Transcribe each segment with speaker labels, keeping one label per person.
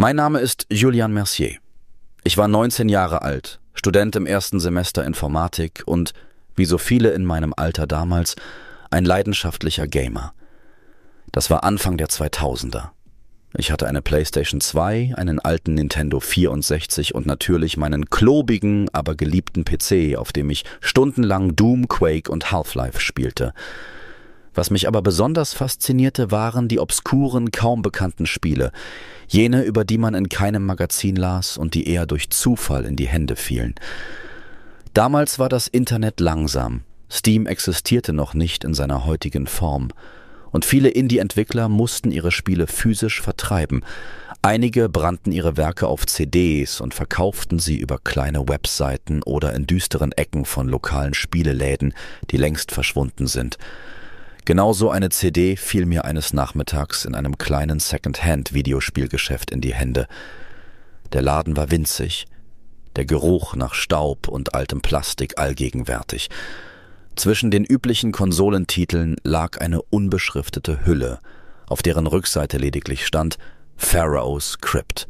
Speaker 1: Mein Name ist Julian Mercier. Ich war 19 Jahre alt, Student im ersten Semester Informatik und, wie so viele in meinem Alter damals, ein leidenschaftlicher Gamer. Das war Anfang der 2000er. Ich hatte eine PlayStation 2, einen alten Nintendo 64 und natürlich meinen klobigen, aber geliebten PC, auf dem ich stundenlang Doom, Quake und Half-Life spielte. Was mich aber besonders faszinierte, waren die obskuren, kaum bekannten Spiele, jene, über die man in keinem Magazin las und die eher durch Zufall in die Hände fielen. Damals war das Internet langsam, Steam existierte noch nicht in seiner heutigen Form und viele Indie-Entwickler mussten ihre Spiele physisch vertreiben. Einige brannten ihre Werke auf CDs und verkauften sie über kleine Webseiten oder in düsteren Ecken von lokalen Spieleläden, die längst verschwunden sind. Genauso eine CD fiel mir eines Nachmittags in einem kleinen Second-Hand-Videospielgeschäft in die Hände. Der Laden war winzig, der Geruch nach Staub und altem Plastik allgegenwärtig. Zwischen den üblichen Konsolentiteln lag eine unbeschriftete Hülle, auf deren Rückseite lediglich stand Pharaoh's Crypt.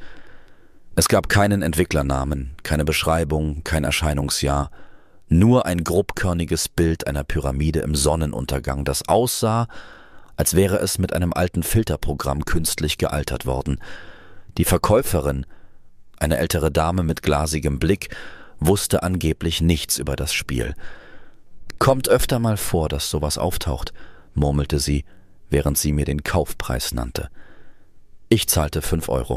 Speaker 1: Es gab keinen Entwicklernamen, keine Beschreibung, kein Erscheinungsjahr, nur ein grobkörniges Bild einer Pyramide im Sonnenuntergang, das aussah, als wäre es mit einem alten Filterprogramm künstlich gealtert worden. Die Verkäuferin, eine ältere Dame mit glasigem Blick, wusste angeblich nichts über das Spiel. »Kommt öfter mal vor, dass sowas auftaucht«, murmelte sie, während sie mir den Kaufpreis nannte. Ich zahlte 5 €.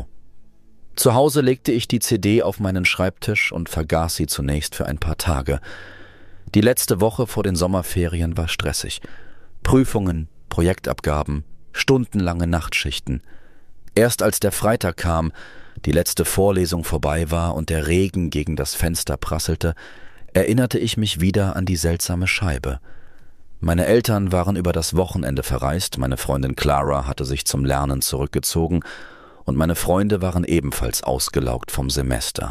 Speaker 1: Zu Hause legte ich die CD auf meinen Schreibtisch und vergaß sie zunächst für ein paar Tage. Die letzte Woche vor den Sommerferien war stressig. Prüfungen, Projektabgaben, stundenlange Nachtschichten. Erst als der Freitag kam, die letzte Vorlesung vorbei war und der Regen gegen das Fenster prasselte, erinnerte ich mich wieder an die seltsame Scheibe. Meine Eltern waren über das Wochenende verreist, meine Freundin Clara hatte sich zum Lernen zurückgezogen und meine Freunde waren ebenfalls ausgelaugt vom Semester.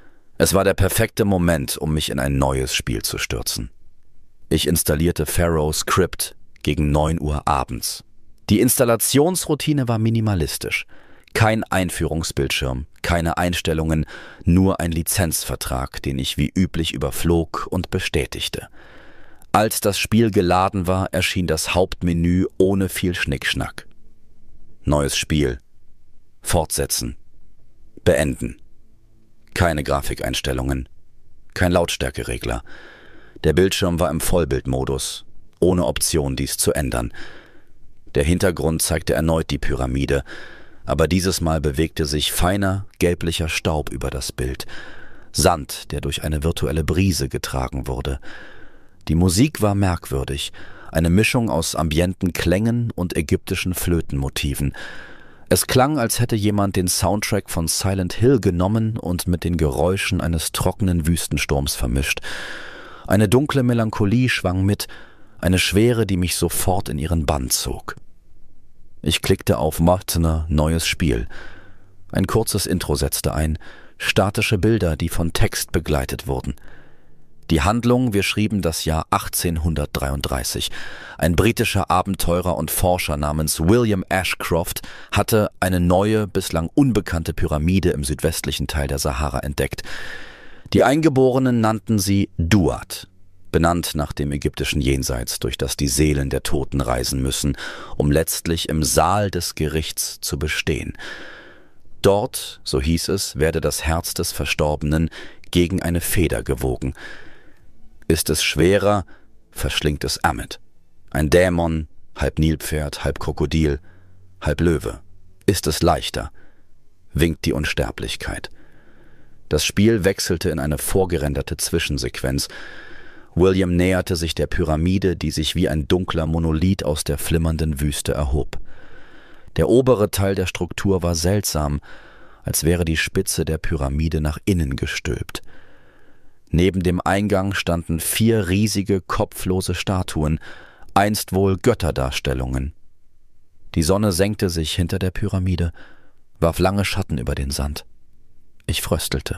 Speaker 1: Es war der perfekte Moment, um mich in ein neues Spiel zu stürzen. Ich installierte Pharaoh's Crypt gegen 9 Uhr abends. Die Installationsroutine war minimalistisch. Kein Einführungsbildschirm, keine Einstellungen, nur ein Lizenzvertrag, den ich wie üblich überflog und bestätigte. Als das Spiel geladen war, erschien das Hauptmenü ohne viel Schnickschnack. Neues Spiel. Fortsetzen. Beenden. Keine Grafikeinstellungen. Kein Lautstärkeregler. Der Bildschirm war im Vollbildmodus, ohne Option, dies zu ändern. Der Hintergrund zeigte erneut die Pyramide, aber dieses Mal bewegte sich feiner, gelblicher Staub über das Bild. Sand, der durch eine virtuelle Brise getragen wurde. Die Musik war merkwürdig, eine Mischung aus ambienten Klängen und ägyptischen Flötenmotiven. Es klang, als hätte jemand den Soundtrack von Silent Hill genommen und mit den Geräuschen eines trockenen Wüstensturms vermischt. Eine dunkle Melancholie schwang mit, eine Schwere, die mich sofort in ihren Bann zog. Ich klickte auf Martiner Neues Spiel. Ein kurzes Intro setzte ein, statische Bilder, die von Text begleitet wurden. Die Handlung, wir schrieben das Jahr 1833. Ein britischer Abenteurer und Forscher namens William Ashcroft hatte eine neue, bislang unbekannte Pyramide im südwestlichen Teil der Sahara entdeckt. Die Eingeborenen nannten sie Duat, benannt nach dem ägyptischen Jenseits, durch das die Seelen der Toten reisen müssen, um letztlich im Saal des Gerichts zu bestehen. Dort, so hieß es, werde das Herz des Verstorbenen gegen eine Feder gewogen. Ist es schwerer, verschlingt es Ammit. Ein Dämon, halb Nilpferd, halb Krokodil, halb Löwe. Ist es leichter, winkt die Unsterblichkeit. Das Spiel wechselte in eine vorgerenderte Zwischensequenz. William näherte sich der Pyramide, die sich wie ein dunkler Monolith aus der flimmernden Wüste erhob. Der obere Teil der Struktur war seltsam, als wäre die Spitze der Pyramide nach innen gestülpt. Neben dem Eingang standen 4 riesige, kopflose Statuen, einst wohl Götterdarstellungen. Die Sonne senkte sich hinter der Pyramide, warf lange Schatten über den Sand. Ich fröstelte.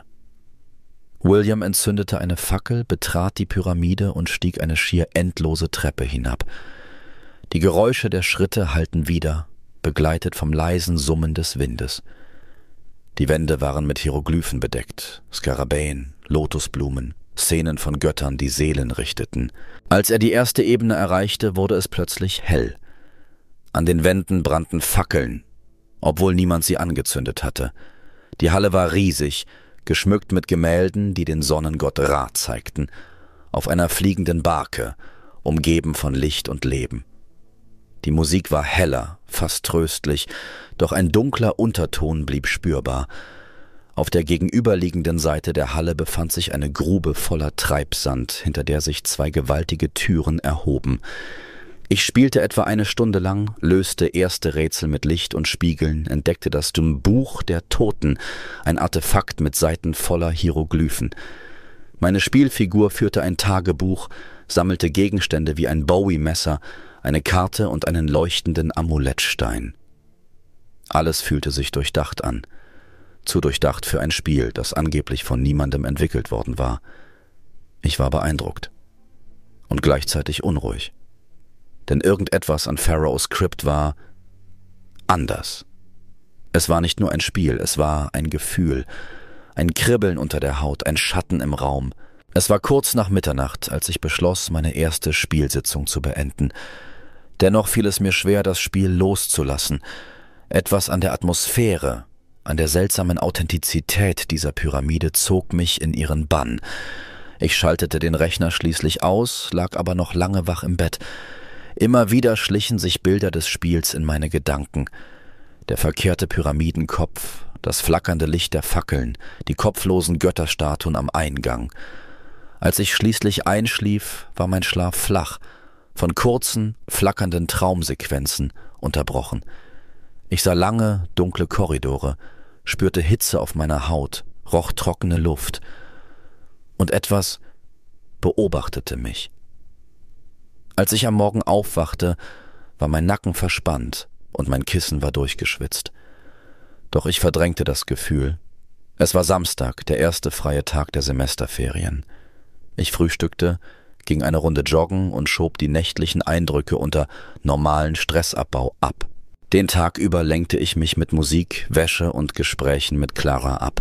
Speaker 1: William entzündete eine Fackel, betrat die Pyramide und stieg eine schier endlose Treppe hinab. Die Geräusche der Schritte hallten wider, begleitet vom leisen Summen des Windes. Die Wände waren mit Hieroglyphen bedeckt, Skarabäen, Lotusblumen, Szenen von Göttern, die Seelen richteten. Als er die erste Ebene erreichte, wurde es plötzlich hell. An den Wänden brannten Fackeln, obwohl niemand sie angezündet hatte. Die Halle war riesig, geschmückt mit Gemälden, die den Sonnengott Ra zeigten, auf einer fliegenden Barke, umgeben von Licht und Leben. Die Musik war heller, fast tröstlich, doch ein dunkler Unterton blieb spürbar. Auf der gegenüberliegenden Seite der Halle befand sich eine Grube voller Treibsand, hinter der sich 2 gewaltige Türen erhoben. Ich spielte etwa eine Stunde lang, löste erste Rätsel mit Licht und Spiegeln, entdeckte das Buch der Toten, ein Artefakt mit Seiten voller Hieroglyphen. Meine Spielfigur führte ein Tagebuch, sammelte Gegenstände wie ein Bowie-Messer, eine Karte und einen leuchtenden Amulettstein. Alles fühlte sich durchdacht an. Zu durchdacht für ein Spiel, das angeblich von niemandem entwickelt worden war. Ich war beeindruckt und gleichzeitig unruhig. Denn irgendetwas an Pharaohs Crypt war anders. Es war nicht nur ein Spiel, es war ein Gefühl, ein Kribbeln unter der Haut, ein Schatten im Raum. Es war kurz nach Mitternacht, als ich beschloss, meine erste Spielsitzung zu beenden. Dennoch fiel es mir schwer, das Spiel loszulassen. Etwas an der Atmosphäre, an der seltsamen Authentizität dieser Pyramide zog mich in ihren Bann. Ich schaltete den Rechner schließlich aus, lag aber noch lange wach im Bett. Immer wieder schlichen sich Bilder des Spiels in meine Gedanken. Der verkehrte Pyramidenkopf, das flackernde Licht der Fackeln, die kopflosen Götterstatuen am Eingang. Als ich schließlich einschlief, war mein Schlaf flach, von kurzen, flackernden Traumsequenzen unterbrochen. Ich sah lange, dunkle Korridore, spürte Hitze auf meiner Haut, roch trockene Luft. Und etwas beobachtete mich. Als ich am Morgen aufwachte, war mein Nacken verspannt und mein Kissen war durchgeschwitzt. Doch ich verdrängte das Gefühl. Es war Samstag, der erste freie Tag der Semesterferien. Ich frühstückte, ging eine Runde joggen und schob die nächtlichen Eindrücke unter normalen Stressabbau ab. Den Tag über lenkte ich mich mit Musik, Wäsche und Gesprächen mit Clara ab.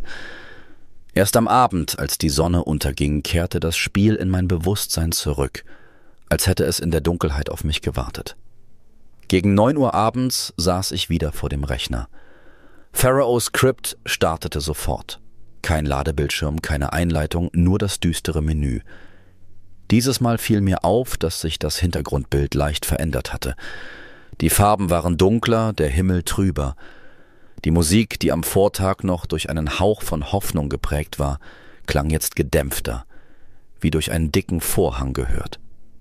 Speaker 1: Erst am Abend, als die Sonne unterging, kehrte das Spiel in mein Bewusstsein zurück, als hätte es in der Dunkelheit auf mich gewartet. Gegen 9 Uhr abends saß ich wieder vor dem Rechner. Pharaohs Crypt startete sofort. Kein Ladebildschirm, keine Einleitung, nur das düstere Menü. Dieses Mal fiel mir auf, dass sich das Hintergrundbild leicht verändert hatte. Die Farben waren dunkler, der Himmel trüber. Die Musik, die am Vortag noch durch einen Hauch von Hoffnung geprägt war, klang jetzt gedämpfter, wie durch einen dicken Vorhang gehört.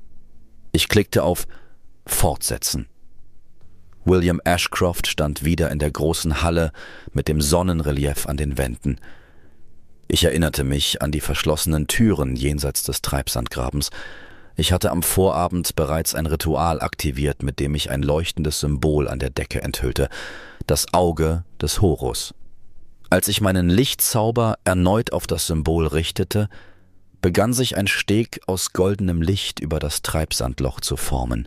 Speaker 1: Ich klickte auf Fortsetzen. William Ashcroft stand wieder in der großen Halle mit dem Sonnenrelief an den Wänden. Ich erinnerte mich an die verschlossenen Türen jenseits des Treibsandgrabens. Ich hatte am Vorabend bereits ein Ritual aktiviert, mit dem ich ein leuchtendes Symbol an der Decke enthüllte, das Auge des Horus. Als ich meinen Lichtzauber erneut auf das Symbol richtete, begann sich ein Steg aus goldenem Licht über das Treibsandloch zu formen.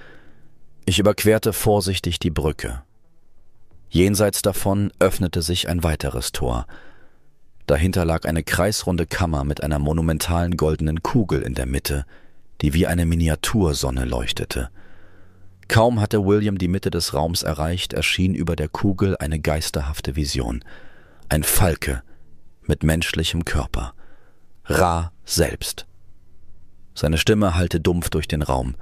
Speaker 1: Ich überquerte vorsichtig die Brücke. Jenseits davon öffnete sich ein weiteres Tor. Dahinter lag eine kreisrunde Kammer mit einer monumentalen goldenen Kugel in der Mitte, die wie eine Miniatursonne leuchtete. Kaum hatte William die Mitte des Raums erreicht, erschien über der Kugel eine geisterhafte Vision. Ein Falke mit menschlichem Körper. Ra selbst. Seine Stimme hallte dumpf durch den Raum.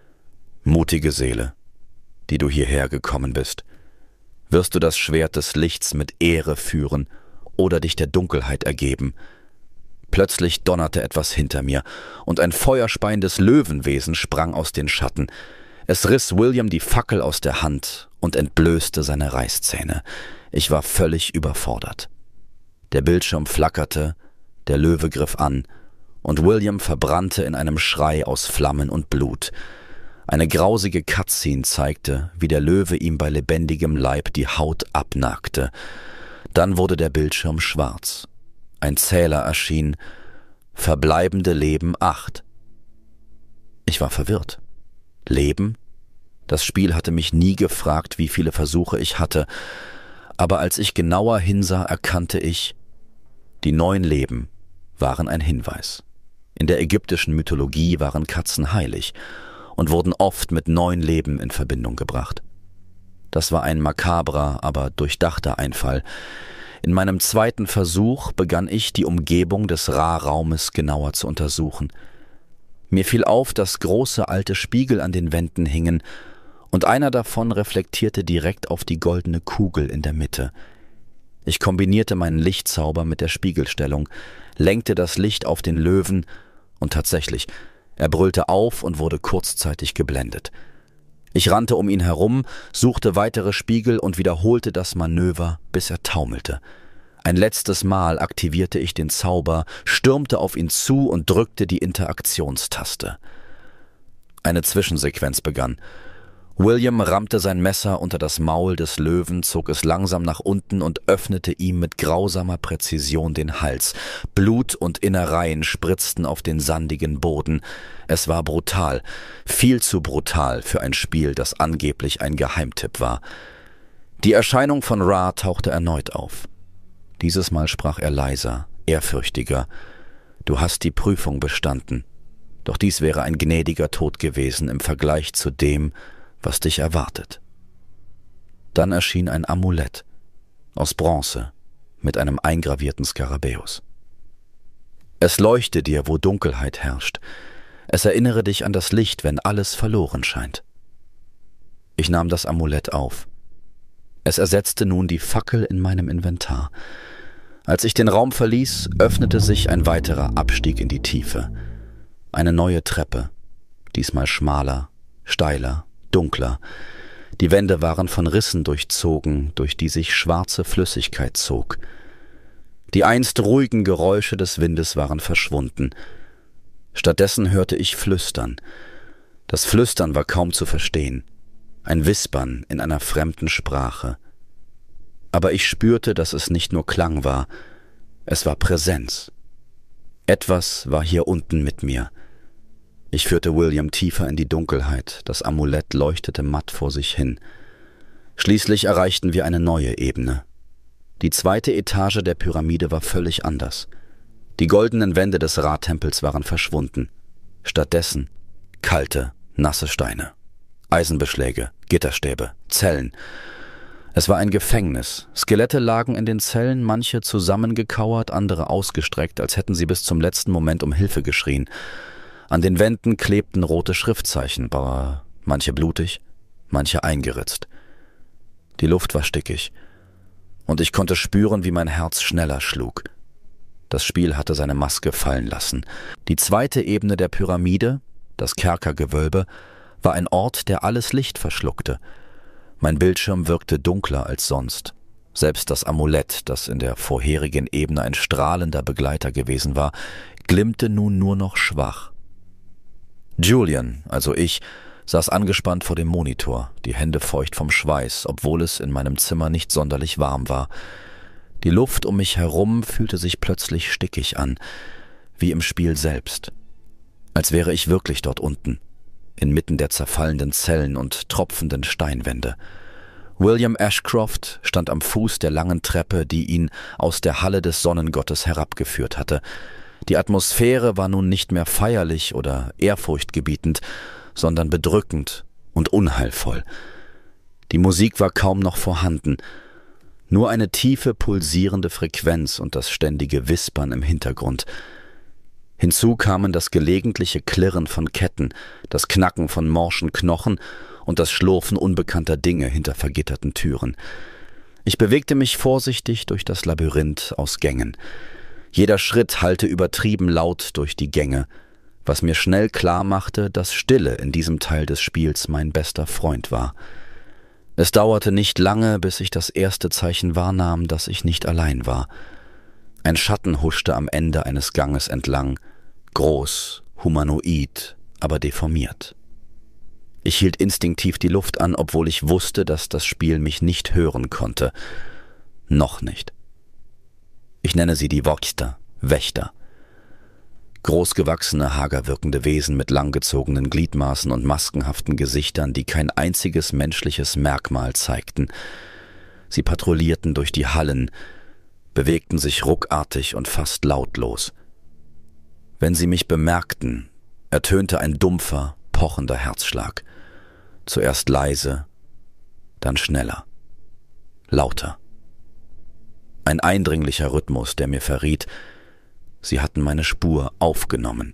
Speaker 1: Mutige Seele, die du hierher gekommen bist, wirst du das Schwert des Lichts mit Ehre führen oder dich der Dunkelheit ergeben? Plötzlich donnerte etwas hinter mir, und ein feuerspeiendes Löwenwesen sprang aus den Schatten. Es riss William die Fackel aus der Hand und entblößte seine Reißzähne. Ich war völlig überfordert. Der Bildschirm flackerte, der Löwe griff an, und William verbrannte in einem Schrei aus Flammen und Blut. Eine grausige Cutscene zeigte, wie der Löwe ihm bei lebendigem Leib die Haut abnagte. Dann wurde der Bildschirm schwarz. Ein Zähler erschien. Verbleibende Leben 8. Ich war verwirrt. Leben? Das Spiel hatte mich nie gefragt, wie viele Versuche ich hatte. Aber als ich genauer hinsah, erkannte ich, die 9 Leben waren ein Hinweis. In der ägyptischen Mythologie waren Katzen heilig und wurden oft mit 9 Leben in Verbindung gebracht. Das war ein makabrer, aber durchdachter Einfall. In meinem zweiten Versuch begann ich, die Umgebung des Ra-Raumes genauer zu untersuchen. Mir fiel auf, dass große alte Spiegel an den Wänden hingen, und einer davon reflektierte direkt auf die goldene Kugel in der Mitte. Ich kombinierte meinen Lichtzauber mit der Spiegelstellung, lenkte das Licht auf den Löwen, und tatsächlich, er brüllte auf und wurde kurzzeitig geblendet. Ich rannte um ihn herum, suchte weitere Spiegel und wiederholte das Manöver, bis er taumelte. Ein letztes Mal aktivierte ich den Zauber, stürmte auf ihn zu und drückte die Interaktionstaste. Eine Zwischensequenz begann. William rammte sein Messer unter das Maul des Löwen, zog es langsam nach unten und öffnete ihm mit grausamer Präzision den Hals. Blut und Innereien spritzten auf den sandigen Boden. Es war brutal, viel zu brutal für ein Spiel, das angeblich ein Geheimtipp war. Die Erscheinung von Ra tauchte erneut auf. Dieses Mal sprach er leiser, ehrfürchtiger. »Du hast die Prüfung bestanden. Doch dies wäre ein gnädiger Tod gewesen im Vergleich zu dem, was dich erwartet.« Dann erschien ein Amulett aus Bronze mit einem eingravierten Skarabäus. »Es leuchte dir, wo Dunkelheit herrscht. Es erinnere dich an das Licht, wenn alles verloren scheint.« Ich nahm das Amulett auf. Es ersetzte nun die Fackel in meinem Inventar. Als ich den Raum verließ, öffnete sich ein weiterer Abstieg in die Tiefe. Eine neue Treppe, diesmal schmaler, steiler, dunkler. Die Wände waren von Rissen durchzogen, durch die sich schwarze Flüssigkeit zog. Die einst ruhigen Geräusche des Windes waren verschwunden. Stattdessen hörte ich Flüstern. Das Flüstern war kaum zu verstehen. Ein Wispern in einer fremden Sprache. Aber ich spürte, dass es nicht nur Klang war, es war Präsenz. Etwas war hier unten mit mir. Ich führte William tiefer in die Dunkelheit, das Amulett leuchtete matt vor sich hin. Schließlich erreichten wir eine neue Ebene. Die zweite Etage der Pyramide war völlig anders. Die goldenen Wände des Ra-Tempels waren verschwunden. Stattdessen kalte, nasse Steine. Eisenbeschläge, Gitterstäbe, Zellen. Es war ein Gefängnis. Skelette lagen in den Zellen, manche zusammengekauert, andere ausgestreckt, als hätten sie bis zum letzten Moment um Hilfe geschrien. An den Wänden klebten rote Schriftzeichen, aber manche blutig, manche eingeritzt. Die Luft war stickig, und ich konnte spüren, wie mein Herz schneller schlug. Das Spiel hatte seine Maske fallen lassen. Die zweite Ebene der Pyramide, das Kerkergewölbe, war ein Ort, der alles Licht verschluckte. Mein Bildschirm wirkte dunkler als sonst. Selbst das Amulett, das in der vorherigen Ebene ein strahlender Begleiter gewesen war, glimmte nun nur noch schwach. Julian, also ich, saß angespannt vor dem Monitor, die Hände feucht vom Schweiß, obwohl es in meinem Zimmer nicht sonderlich warm war. Die Luft um mich herum fühlte sich plötzlich stickig an, wie im Spiel selbst. Als wäre ich wirklich dort unten, inmitten der zerfallenden Zellen und tropfenden Steinwände. William Ashcroft stand am Fuß der langen Treppe, die ihn aus der Halle des Sonnengottes herabgeführt hatte. Die Atmosphäre war nun nicht mehr feierlich oder ehrfurchtgebietend, sondern bedrückend und unheilvoll. Die Musik war kaum noch vorhanden, nur eine tiefe, pulsierende Frequenz und das ständige Wispern im Hintergrund. Hinzu kamen das gelegentliche Klirren von Ketten, das Knacken von morschen Knochen und das Schlurfen unbekannter Dinge hinter vergitterten Türen. Ich bewegte mich vorsichtig durch das Labyrinth aus Gängen. Jeder Schritt hallte übertrieben laut durch die Gänge, was mir schnell klar machte, dass Stille in diesem Teil des Spiels mein bester Freund war. Es dauerte nicht lange, bis ich das erste Zeichen wahrnahm, dass ich nicht allein war. Ein Schatten huschte am Ende eines Ganges entlang, groß, humanoid, aber deformiert. Ich hielt instinktiv die Luft an, obwohl ich wusste, dass das Spiel mich nicht hören konnte. Noch nicht. Ich nenne sie die Voxter, Wächter. Großgewachsene, hager wirkende Wesen mit langgezogenen Gliedmaßen und maskenhaften Gesichtern, die kein einziges menschliches Merkmal zeigten. Sie patrouillierten durch die Hallen, bewegten sich ruckartig und fast lautlos. Wenn sie mich bemerkten, ertönte ein dumpfer, pochender Herzschlag. Zuerst leise, dann schneller, lauter. Ein eindringlicher Rhythmus, der mir verriet, sie hatten meine Spur aufgenommen.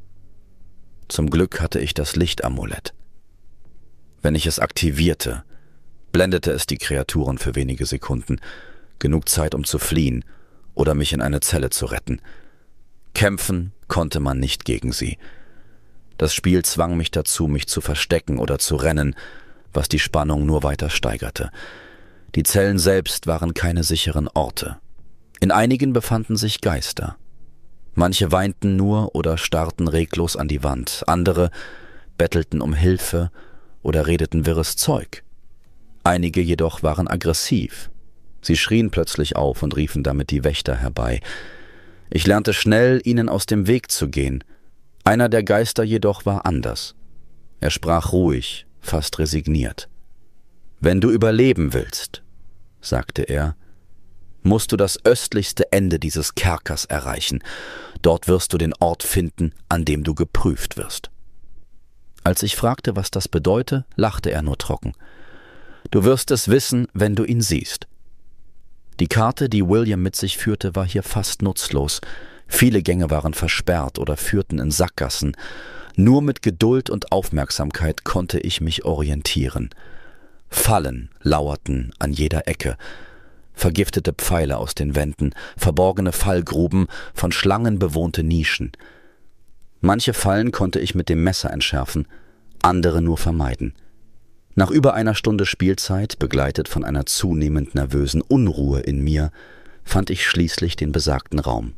Speaker 1: Zum Glück hatte ich das Lichtamulett. Wenn ich es aktivierte, blendete es die Kreaturen für wenige Sekunden, genug Zeit, um zu fliehen oder mich in eine Zelle zu retten. Kämpfen konnte man nicht gegen sie. Das Spiel zwang mich dazu, mich zu verstecken oder zu rennen, was die Spannung nur weiter steigerte. Die Zellen selbst waren keine sicheren Orte. In einigen befanden sich Geister. Manche weinten nur oder starrten reglos an die Wand, andere bettelten um Hilfe oder redeten wirres Zeug. Einige jedoch waren aggressiv. Sie schrien plötzlich auf und riefen damit die Wächter herbei. Ich lernte schnell, ihnen aus dem Weg zu gehen. Einer der Geister jedoch war anders. Er sprach ruhig, fast resigniert. »Wenn du überleben willst«, sagte er, »musst du das östlichste Ende dieses Kerkers erreichen. Dort wirst du den Ort finden, an dem du geprüft wirst.« Als ich fragte, was das bedeute, lachte er nur trocken. »Du wirst es wissen, wenn du ihn siehst.« Die Karte, die William mit sich führte, war hier fast nutzlos. Viele Gänge waren versperrt oder führten in Sackgassen. Nur mit Geduld und Aufmerksamkeit konnte ich mich orientieren. Fallen lauerten an jeder Ecke. Vergiftete Pfeile aus den Wänden, verborgene Fallgruben, von Schlangen bewohnte Nischen. Manche Fallen konnte ich mit dem Messer entschärfen, andere nur vermeiden. Nach über einer Stunde Spielzeit, begleitet von einer zunehmend nervösen Unruhe in mir, fand ich schließlich den besagten Raum.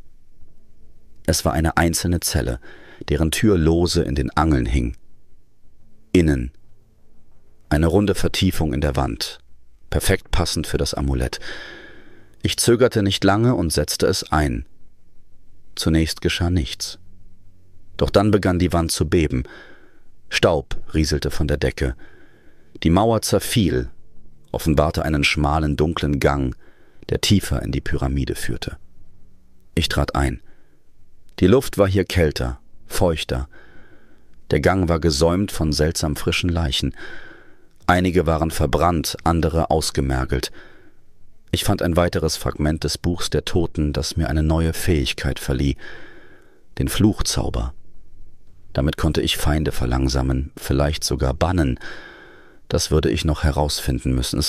Speaker 1: Es war eine einzelne Zelle, deren Tür lose in den Angeln hing. Innen eine runde Vertiefung in der Wand, perfekt passend für das Amulett. Ich zögerte nicht lange und setzte es ein. Zunächst geschah nichts. Doch dann begann die Wand zu beben. Staub rieselte von der Decke. Die Mauer zerfiel, offenbarte einen schmalen, dunklen Gang, der tiefer in die Pyramide führte. Ich trat ein. Die Luft war hier kälter, feuchter. Der Gang war gesäumt von seltsam frischen Leichen. Einige waren verbrannt, andere ausgemergelt. Ich fand ein weiteres Fragment des Buchs der Toten, das mir eine neue Fähigkeit verlieh, den Fluchzauber. Damit konnte ich Feinde verlangsamen, vielleicht sogar bannen. Das würde ich noch herausfinden müssen.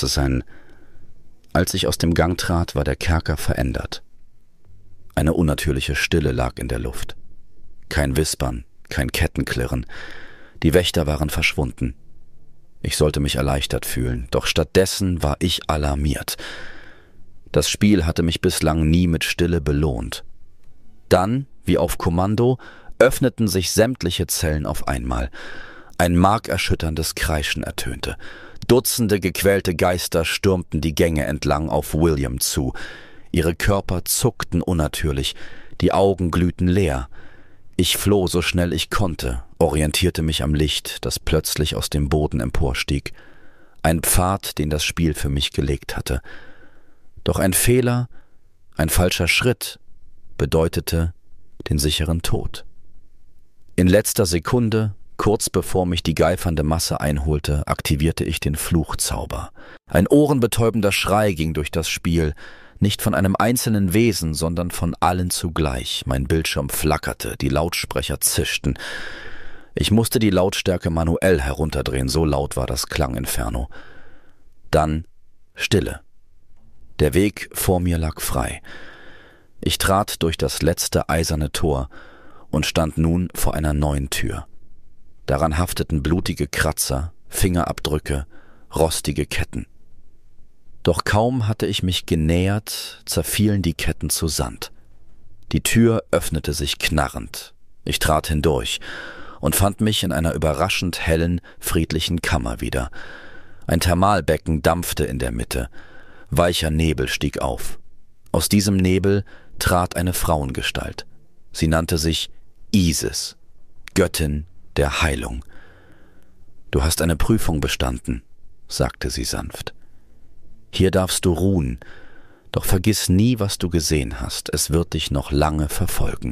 Speaker 1: Als ich aus dem Gang trat, war der Kerker verändert. Eine unnatürliche Stille lag in der Luft. Kein Wispern, kein Kettenklirren. Die Wächter waren verschwunden. Ich sollte mich erleichtert fühlen, doch stattdessen war ich alarmiert. Das Spiel hatte mich bislang nie mit Stille belohnt. Dann, wie auf Kommando, öffneten sich sämtliche Zellen auf einmal. Ein markerschütterndes Kreischen ertönte. Dutzende gequälte Geister stürmten die Gänge entlang auf William zu. Ihre Körper zuckten unnatürlich, die Augen glühten leer. Ich floh so schnell ich konnte, orientierte mich am Licht, das plötzlich aus dem Boden emporstieg. Ein Pfad, den das Spiel für mich gelegt hatte. Doch ein Fehler, ein falscher Schritt bedeutete den sicheren Tod. In letzter Sekunde, kurz bevor mich die geifernde Masse einholte, aktivierte ich den Fluchzauber. Ein ohrenbetäubender Schrei ging durch das Spiel, nicht von einem einzelnen Wesen, sondern von allen zugleich. Mein Bildschirm flackerte, die Lautsprecher zischten. Ich musste die Lautstärke manuell herunterdrehen, so laut war das Klanginferno. Dann Stille. Der Weg vor mir lag frei. Ich trat durch das letzte eiserne Tor und stand nun vor einer neuen Tür. Daran hafteten blutige Kratzer, Fingerabdrücke, rostige Ketten. Doch kaum hatte ich mich genähert, zerfielen die Ketten zu Sand. Die Tür öffnete sich knarrend. Ich trat hindurch und fand mich in einer überraschend hellen, friedlichen Kammer wieder. Ein Thermalbecken dampfte in der Mitte. Weicher Nebel stieg auf. Aus diesem Nebel trat eine Frauengestalt. Sie nannte sich Isis, Göttin der Heilung. »Du hast eine Prüfung bestanden«, sagte sie sanft. Hier darfst du ruhen, doch vergiss nie, was du gesehen hast, es wird dich noch lange verfolgen.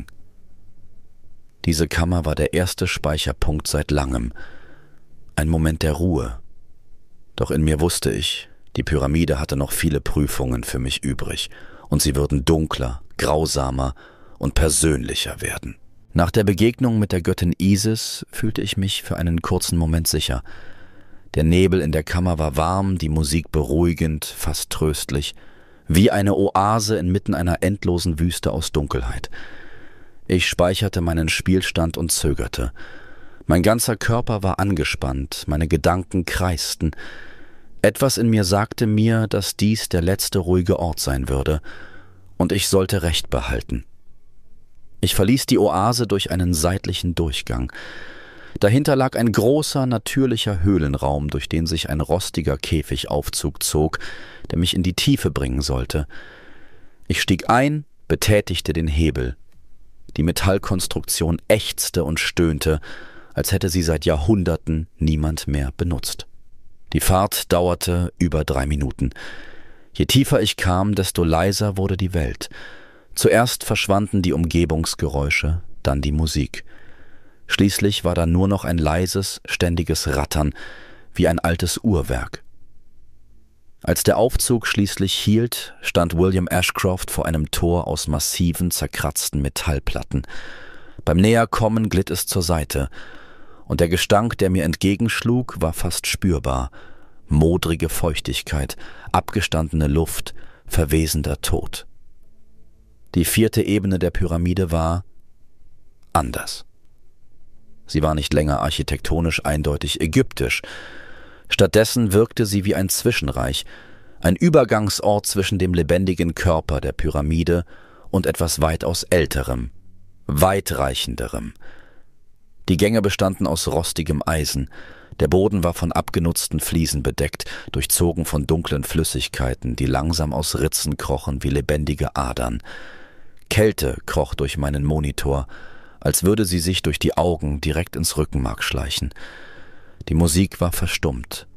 Speaker 1: Diese Kammer war der erste Speicherpunkt seit langem, ein Moment der Ruhe. Doch in mir wusste ich, die Pyramide hatte noch viele Prüfungen für mich übrig, und sie würden dunkler, grausamer und persönlicher werden. Nach der Begegnung mit der Göttin Isis fühlte ich mich für einen kurzen Moment sicher. Der Nebel in der Kammer war warm, die Musik beruhigend, fast tröstlich, wie eine Oase inmitten einer endlosen Wüste aus Dunkelheit. Ich speicherte meinen Spielstand und zögerte. Mein ganzer Körper war angespannt, meine Gedanken kreisten. Etwas in mir sagte mir, dass dies der letzte ruhige Ort sein würde, und ich sollte Recht behalten. Ich verließ die Oase durch einen seitlichen Durchgang. Dahinter lag ein großer, natürlicher Höhlenraum, durch den sich ein rostiger Käfigaufzug zog, der mich in die Tiefe bringen sollte. Ich stieg ein, betätigte den Hebel. Die Metallkonstruktion ächzte und stöhnte, als hätte sie seit Jahrhunderten niemand mehr benutzt. Die Fahrt dauerte über 3 Minuten. Je tiefer ich kam, desto leiser wurde die Welt. Zuerst verschwanden die Umgebungsgeräusche, dann die Musik. Schließlich war da nur noch ein leises, ständiges Rattern, wie ein altes Uhrwerk. Als der Aufzug schließlich hielt, stand William Ashcroft vor einem Tor aus massiven, zerkratzten Metallplatten. Beim Näherkommen glitt es zur Seite, und der Gestank, der mir entgegenschlug, war fast spürbar. Modrige Feuchtigkeit, abgestandene Luft, verwesender Tod. Die 4. Ebene der Pyramide war anders. Sie war nicht länger architektonisch eindeutig ägyptisch. Stattdessen wirkte sie wie ein Zwischenreich, ein Übergangsort zwischen dem lebendigen Körper der Pyramide und etwas weitaus Älterem, weitreichenderem. Die Gänge bestanden aus rostigem Eisen, der Boden war von abgenutzten Fliesen bedeckt, durchzogen von dunklen Flüssigkeiten, die langsam aus Ritzen krochen wie lebendige Adern. Kälte kroch durch meinen Monitor, als würde sie sich durch die Augen direkt ins Rückenmark schleichen. Die Musik war verstummt.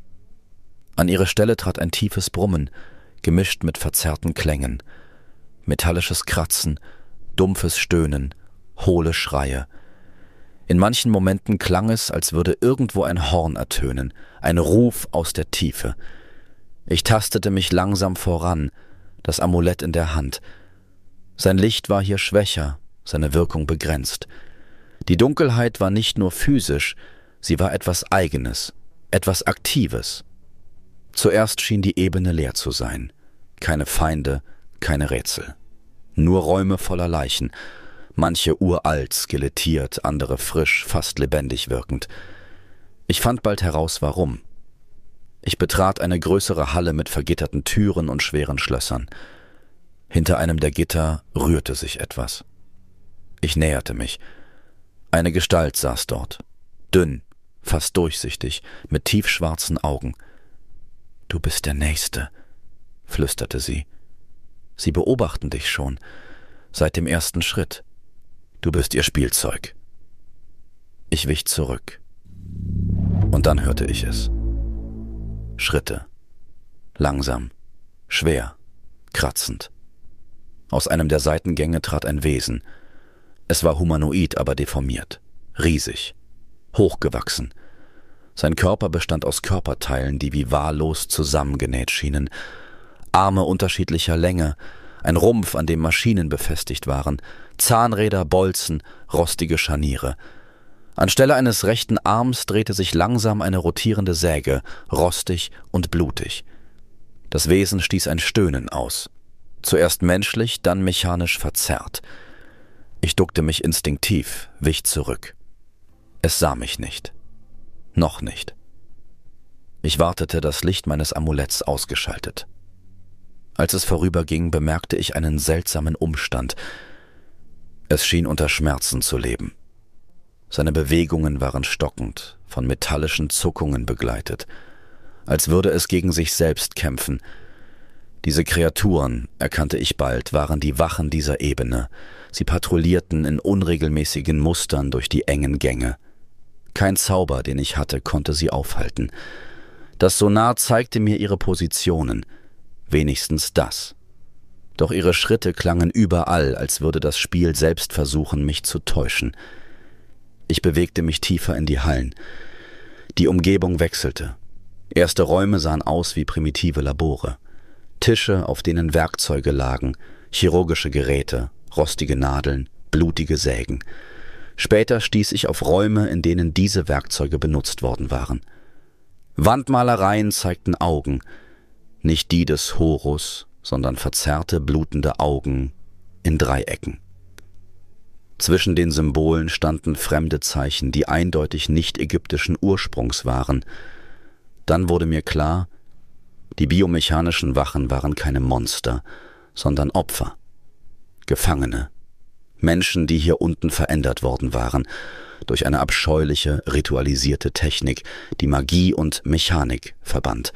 Speaker 1: An ihre Stelle trat ein tiefes Brummen, gemischt mit verzerrten Klängen. Metallisches Kratzen, dumpfes Stöhnen, hohle Schreie. In manchen Momenten klang es, als würde irgendwo ein Horn ertönen, ein Ruf aus der Tiefe. Ich tastete mich langsam voran, das Amulett in der Hand. Sein Licht war hier schwächer, seine Wirkung begrenzt. Die Dunkelheit war nicht nur physisch, sie war etwas Eigenes, etwas Aktives. Zuerst schien die Ebene leer zu sein. Keine Feinde, keine Rätsel. Nur Räume voller Leichen, manche uralt, skelettiert, andere frisch, fast lebendig wirkend. Ich fand bald heraus, warum. Ich betrat eine größere Halle mit vergitterten Türen und schweren Schlössern. Hinter einem der Gitter rührte sich etwas. Ich näherte mich. Eine Gestalt saß dort, dünn, fast durchsichtig, mit tiefschwarzen Augen. »Du bist der Nächste«, flüsterte sie. »Sie beobachten dich schon, seit dem ersten Schritt. Du bist ihr Spielzeug.« Ich wich zurück. Und dann hörte ich es. Schritte. Langsam, schwer, kratzend. Aus einem der Seitengänge trat ein Wesen. Es war humanoid, aber deformiert, riesig, hochgewachsen. Sein Körper bestand aus Körperteilen, die wie wahllos zusammengenäht schienen. Arme unterschiedlicher Länge, ein Rumpf, an dem Maschinen befestigt waren, Zahnräder, Bolzen, rostige Scharniere. Anstelle eines rechten Arms drehte sich langsam eine rotierende Säge, rostig und blutig. Das Wesen stieß ein Stöhnen aus. Zuerst menschlich, dann mechanisch verzerrt. Ich duckte mich instinktiv, wich zurück. Es sah mich nicht. Noch nicht. Ich wartete, das Licht meines Amuletts ausgeschaltet. Als es vorüberging, bemerkte ich einen seltsamen Umstand. Es schien unter Schmerzen zu leben. Seine Bewegungen waren stockend, von metallischen Zuckungen begleitet, als würde es gegen sich selbst kämpfen. Diese Kreaturen, erkannte ich bald, waren die Wachen dieser Ebene. Sie patrouillierten in unregelmäßigen Mustern durch die engen Gänge. Kein Zauber, den ich hatte, konnte sie aufhalten. Das Sonar zeigte mir ihre Positionen, wenigstens das. Doch ihre Schritte klangen überall, als würde das Spiel selbst versuchen, mich zu täuschen. Ich bewegte mich tiefer in die Hallen. Die Umgebung wechselte. Erste Räume sahen aus wie primitive Labore. Tische, auf denen Werkzeuge lagen, chirurgische Geräte, rostige Nadeln, blutige Sägen. Später stieß ich auf Räume, in denen diese Werkzeuge benutzt worden waren. Wandmalereien zeigten Augen, nicht die des Horus, sondern verzerrte, blutende Augen in Dreiecken. Zwischen den Symbolen standen fremde Zeichen, die eindeutig nicht ägyptischen Ursprungs waren. Dann wurde mir klar, die biomechanischen Wachen waren keine Monster, sondern Opfer, Gefangene, Menschen, die hier unten verändert worden waren, durch eine abscheuliche, ritualisierte Technik, die Magie und Mechanik verband.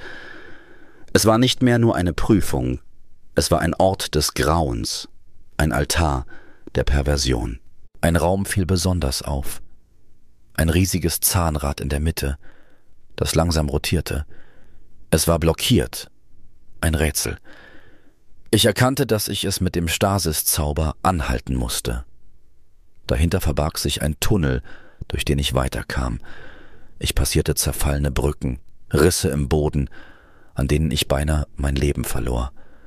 Speaker 1: Es war nicht mehr nur eine Prüfung, es war ein Ort des Grauens, ein Altar der Perversion. Ein Raum fiel besonders auf. Ein riesiges Zahnrad in der Mitte, das langsam rotierte. Es war blockiert. Ein Rätsel. Ich erkannte, dass ich es mit dem Stasis-Zauber anhalten musste. Dahinter verbarg sich ein Tunnel, durch den ich weiterkam. Ich passierte zerfallene Brücken, Risse im Boden, an denen ich beinahe mein Leben verlor.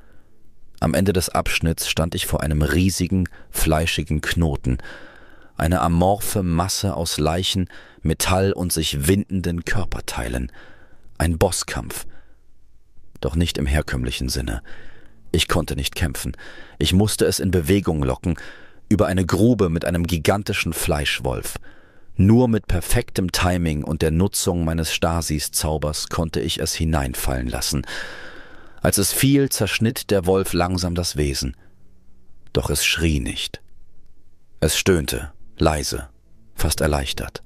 Speaker 1: Am Ende des Abschnitts stand ich vor einem riesigen, fleischigen Knoten, eine amorphe Masse aus Leichen, Metall und sich windenden Körperteilen. Ein Bosskampf. Doch nicht im herkömmlichen Sinne. Ich konnte nicht kämpfen. Ich musste es in Bewegung locken, über eine Grube mit einem gigantischen Fleischwolf. Nur mit perfektem Timing und der Nutzung meines Stasis-Zaubers konnte ich es hineinfallen lassen. Als es fiel, zerschnitt der Wolf langsam das Wesen. Doch es schrie nicht. Es stöhnte, leise, fast erleichtert.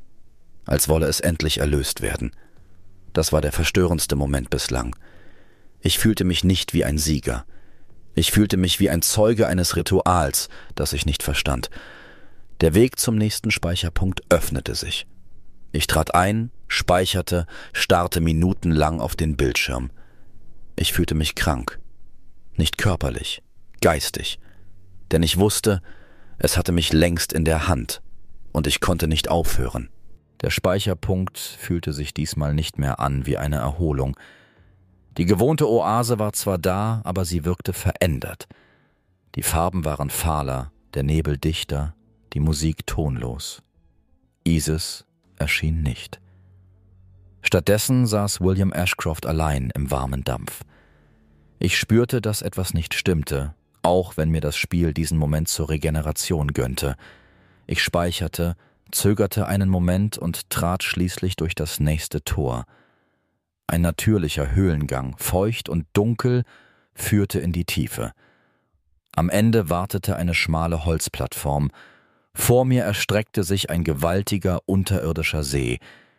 Speaker 1: Als wolle es endlich erlöst werden. Das war der verstörendste Moment bislang. Ich fühlte mich nicht wie ein Sieger. Ich fühlte mich wie ein Zeuge eines Rituals, das ich nicht verstand. Der Weg zum nächsten Speicherpunkt öffnete sich. Ich trat ein, speicherte, starrte minutenlang auf den Bildschirm. Ich fühlte mich krank. Nicht körperlich, geistig. Denn ich wusste, es hatte mich längst in der Hand und ich konnte nicht aufhören. Der Speicherpunkt fühlte sich diesmal nicht mehr an wie eine Erholung. Die gewohnte Oase war zwar da, aber sie wirkte verändert. Die Farben waren fahler, der Nebel dichter, die Musik tonlos. Isis erschien nicht. Stattdessen saß William Ashcroft allein im warmen Dampf. Ich spürte, dass etwas nicht stimmte, auch wenn mir das Spiel diesen Moment zur Regeneration gönnte. Ich speicherte, zögerte einen Moment und trat schließlich durch das nächste Tor. Ein natürlicher Höhlengang, feucht und dunkel, führte in die Tiefe. Am Ende wartete eine schmale Holzplattform. Vor mir erstreckte sich ein gewaltiger unterirdischer See.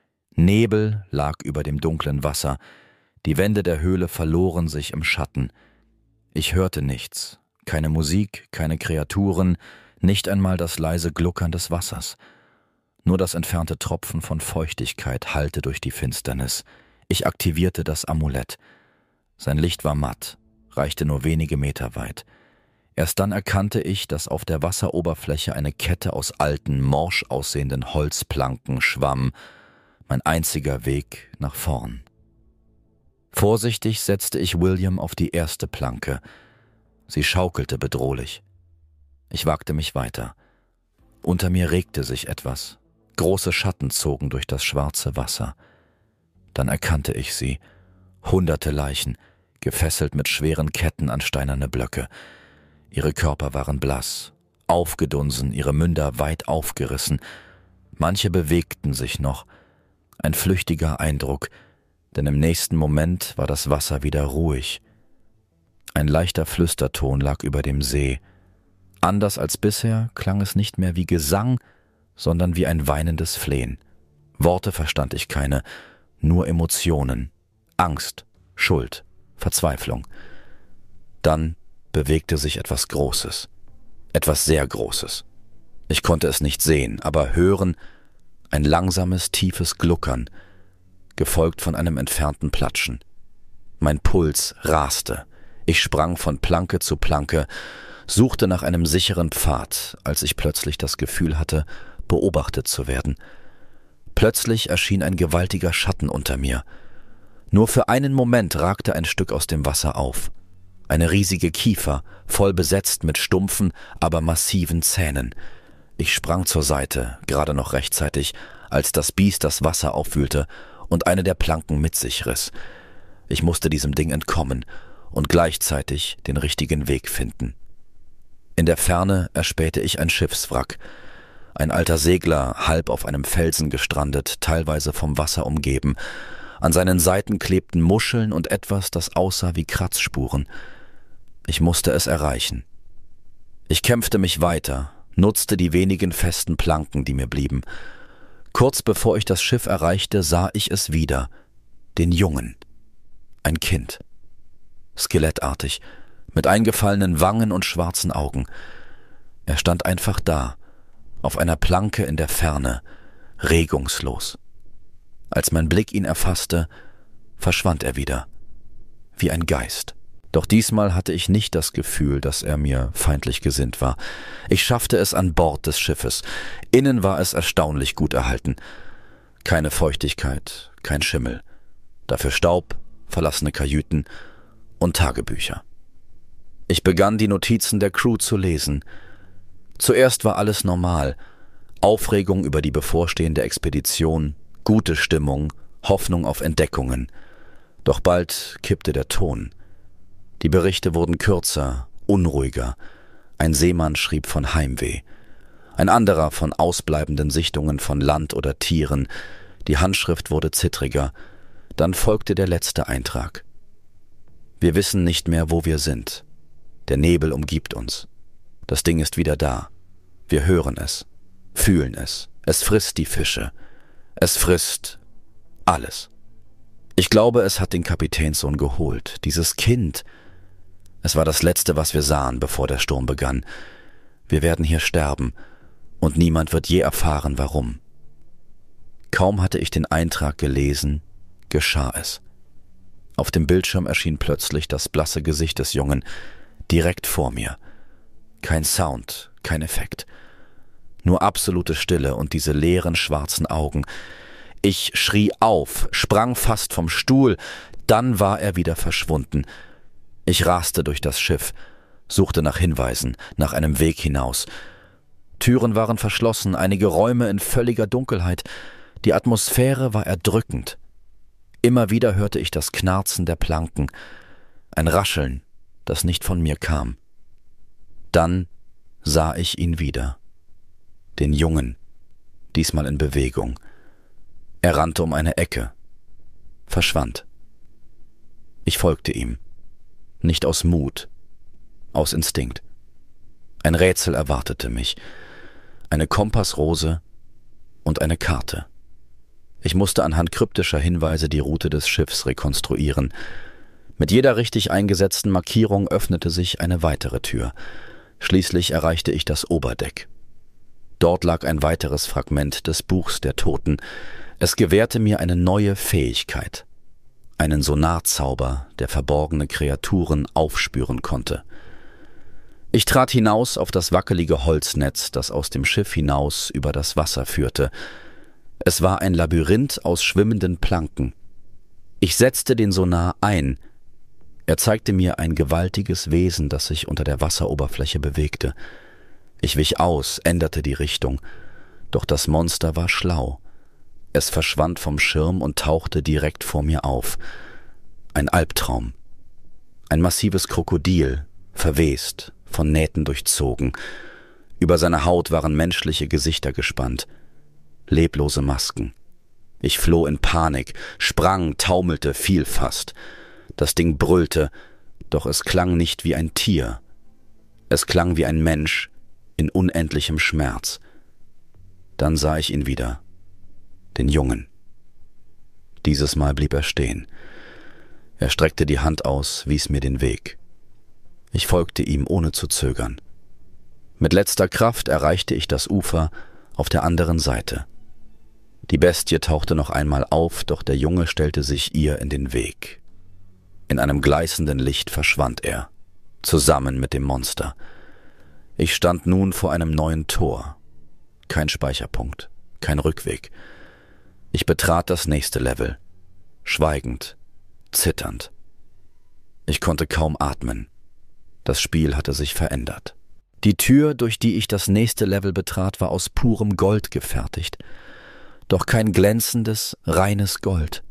Speaker 1: Nebel lag über dem dunklen Wasser. Die Wände der Höhle verloren sich im Schatten. Ich hörte nichts, keine Musik, keine Kreaturen, nicht einmal das leise Gluckern des Wassers. Nur das entfernte Tropfen von Feuchtigkeit hallte durch die Finsternis. Ich aktivierte das Amulett. Sein Licht war matt, reichte nur wenige Meter weit. Erst dann erkannte ich, dass auf der Wasseroberfläche eine Kette aus alten, morsch aussehenden Holzplanken schwamm, mein einziger Weg nach vorn. Vorsichtig setzte ich William auf die erste Planke. Sie schaukelte bedrohlich. Ich wagte mich weiter. Unter mir regte sich etwas. Große Schatten zogen durch das schwarze Wasser. Dann erkannte ich sie. Hunderte Leichen, gefesselt mit schweren Ketten an steinerne Blöcke. Ihre Körper waren blass, aufgedunsen, ihre Münder weit aufgerissen. Manche bewegten sich noch. Ein flüchtiger Eindruck, denn im nächsten Moment war das Wasser wieder ruhig. Ein leichter Flüsterton lag über dem See. Anders als bisher klang es nicht mehr wie Gesang, sondern wie ein weinendes Flehen. Worte verstand ich keine, nur Emotionen, Angst, Schuld, Verzweiflung. Dann bewegte sich etwas Großes, etwas sehr Großes. Ich konnte es nicht sehen, aber hören, ein langsames, tiefes Gluckern. gefolgt von einem entfernten Platschen. Mein Puls raste. Ich sprang von Planke zu Planke, suchte nach einem sicheren Pfad, als ich plötzlich das Gefühl hatte, beobachtet zu werden. Plötzlich erschien ein gewaltiger Schatten unter mir. Nur für einen Moment ragte ein Stück aus dem Wasser auf. Eine riesige Kiefer, voll besetzt mit stumpfen, aber massiven Zähnen. Ich sprang zur Seite, gerade noch rechtzeitig, als das Biest das Wasser aufwühlte und eine der Planken mit sich riss. Ich musste diesem Ding entkommen und gleichzeitig den richtigen Weg finden. In der Ferne erspähte ich ein Schiffswrack. Ein alter Segler, halb auf einem Felsen gestrandet, teilweise vom Wasser umgeben. An seinen Seiten klebten Muscheln und etwas, das aussah wie Kratzspuren. Ich musste es erreichen. Ich kämpfte mich weiter, nutzte die wenigen festen Planken, die mir blieben. Kurz bevor ich das Schiff erreichte, sah ich es wieder. Den Jungen. Ein Kind. Skelettartig, mit eingefallenen Wangen und schwarzen Augen. Er stand einfach da, auf einer Planke in der Ferne, regungslos. Als mein Blick ihn erfasste, verschwand er wieder, wie ein Geist. Doch diesmal hatte ich nicht das Gefühl, dass er mir feindlich gesinnt war. Ich schaffte es an Bord des Schiffes. Innen war es erstaunlich gut erhalten. Keine Feuchtigkeit, kein Schimmel. Dafür Staub, verlassene Kajüten und Tagebücher. Ich begann, die Notizen der Crew zu lesen. Zuerst war alles normal. Aufregung über die bevorstehende Expedition, gute Stimmung, Hoffnung auf Entdeckungen. Doch bald kippte der Ton. Die Berichte wurden kürzer, unruhiger. Ein Seemann schrieb von Heimweh. Ein anderer von ausbleibenden Sichtungen von Land oder Tieren. Die Handschrift wurde zittriger. Dann folgte der letzte Eintrag. Wir wissen nicht mehr, wo wir sind. Der Nebel umgibt uns. Das Ding ist wieder da. Wir hören es, fühlen es. Es frisst die Fische. Es frisst alles. Ich glaube, es hat den Kapitänssohn geholt. Dieses Kind. Es war das Letzte, was wir sahen, bevor der Sturm begann. Wir werden hier sterben, und niemand wird je erfahren, warum. Kaum hatte ich den Eintrag gelesen, geschah es. Auf dem Bildschirm erschien plötzlich das blasse Gesicht des Jungen, direkt vor mir. Kein Sound, kein Effekt. Nur absolute Stille und diese leeren schwarzen Augen. Ich schrie auf, sprang fast vom Stuhl, dann war er wieder verschwunden. Ich raste durch das Schiff, suchte nach Hinweisen, nach einem Weg hinaus. Türen waren verschlossen, einige Räume in völliger Dunkelheit. Die Atmosphäre war erdrückend. Immer wieder hörte ich das Knarzen der Planken, ein Rascheln, das nicht von mir kam. Dann sah ich ihn wieder. Den Jungen, diesmal in Bewegung. Er rannte um eine Ecke, verschwand. Ich folgte ihm. Nicht aus Mut, aus Instinkt. Ein Rätsel erwartete mich. Eine Kompassrose und eine Karte. Ich musste anhand kryptischer Hinweise die Route des Schiffs rekonstruieren. Mit jeder richtig eingesetzten Markierung öffnete sich eine weitere Tür. Schließlich erreichte ich das Oberdeck. Dort lag ein weiteres Fragment des Buchs der Toten. Es gewährte mir eine neue Fähigkeit. Einen Sonarzauber, der verborgene Kreaturen aufspüren konnte. Ich trat hinaus auf das wackelige Holznetz, das aus dem Schiff hinaus über das Wasser führte. Es war ein Labyrinth aus schwimmenden Planken. Ich setzte den Sonar ein. Er zeigte mir ein gewaltiges Wesen, das sich unter der Wasseroberfläche bewegte. Ich wich aus, änderte die Richtung. Doch das Monster war schlau. Es verschwand vom Schirm und tauchte direkt vor mir auf. Ein Albtraum. Ein massives Krokodil, verwest, von Nähten durchzogen. Über seine Haut waren menschliche Gesichter gespannt. Leblose Masken. Ich floh in Panik, sprang, taumelte, fiel fast. Das Ding brüllte, doch es klang nicht wie ein Tier. Es klang wie ein Mensch in unendlichem Schmerz. Dann sah ich ihn wieder. Den Jungen. Dieses Mal blieb er stehen. Er streckte die Hand aus, wies mir den Weg. Ich folgte ihm ohne zu zögern. Mit letzter Kraft erreichte ich das Ufer auf der anderen Seite. Die Bestie tauchte noch einmal auf, doch der Junge stellte sich ihr in den Weg. In einem gleißenden Licht verschwand er, zusammen mit dem Monster. Ich stand nun vor einem neuen Tor. Kein Speicherpunkt, kein Rückweg. Ich betrat das nächste Level, schweigend, zitternd. Ich konnte kaum atmen. Das Spiel hatte sich verändert. Die Tür, durch die ich das nächste Level betrat, war aus purem Gold gefertigt. Doch kein glänzendes, reines Gold.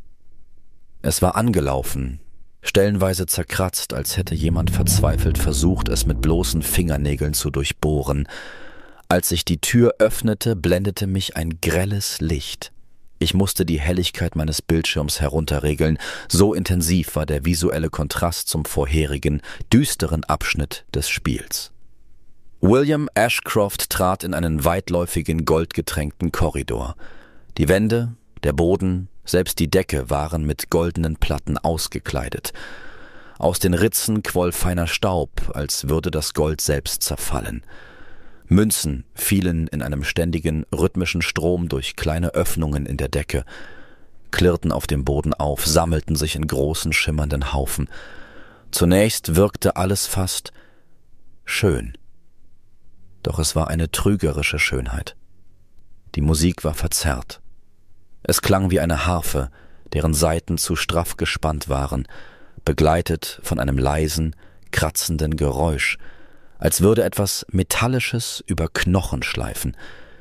Speaker 1: Es war angelaufen, stellenweise zerkratzt, als hätte jemand verzweifelt versucht, es mit bloßen Fingernägeln zu durchbohren. Als sich die Tür öffnete, blendete mich ein grelles Licht. Ich musste die Helligkeit meines Bildschirms herunterregeln, so intensiv war der visuelle Kontrast zum vorherigen, düsteren Abschnitt des Spiels. William Ashcroft trat in einen weitläufigen, goldgetränkten Korridor. Die Wände, der Boden, selbst die Decke waren mit goldenen Platten ausgekleidet. Aus den Ritzen quoll feiner Staub, als würde das Gold selbst zerfallen. Münzen fielen in einem ständigen, rhythmischen Strom durch kleine Öffnungen in der Decke, klirrten auf dem Boden auf, sammelten sich in großen, schimmernden Haufen. Zunächst wirkte alles fast schön. Doch es war eine trügerische Schönheit. Die Musik war verzerrt. Es klang wie eine Harfe, deren Saiten zu straff gespannt waren, begleitet von einem leisen, kratzenden Geräusch, als würde etwas Metallisches über Knochen schleifen.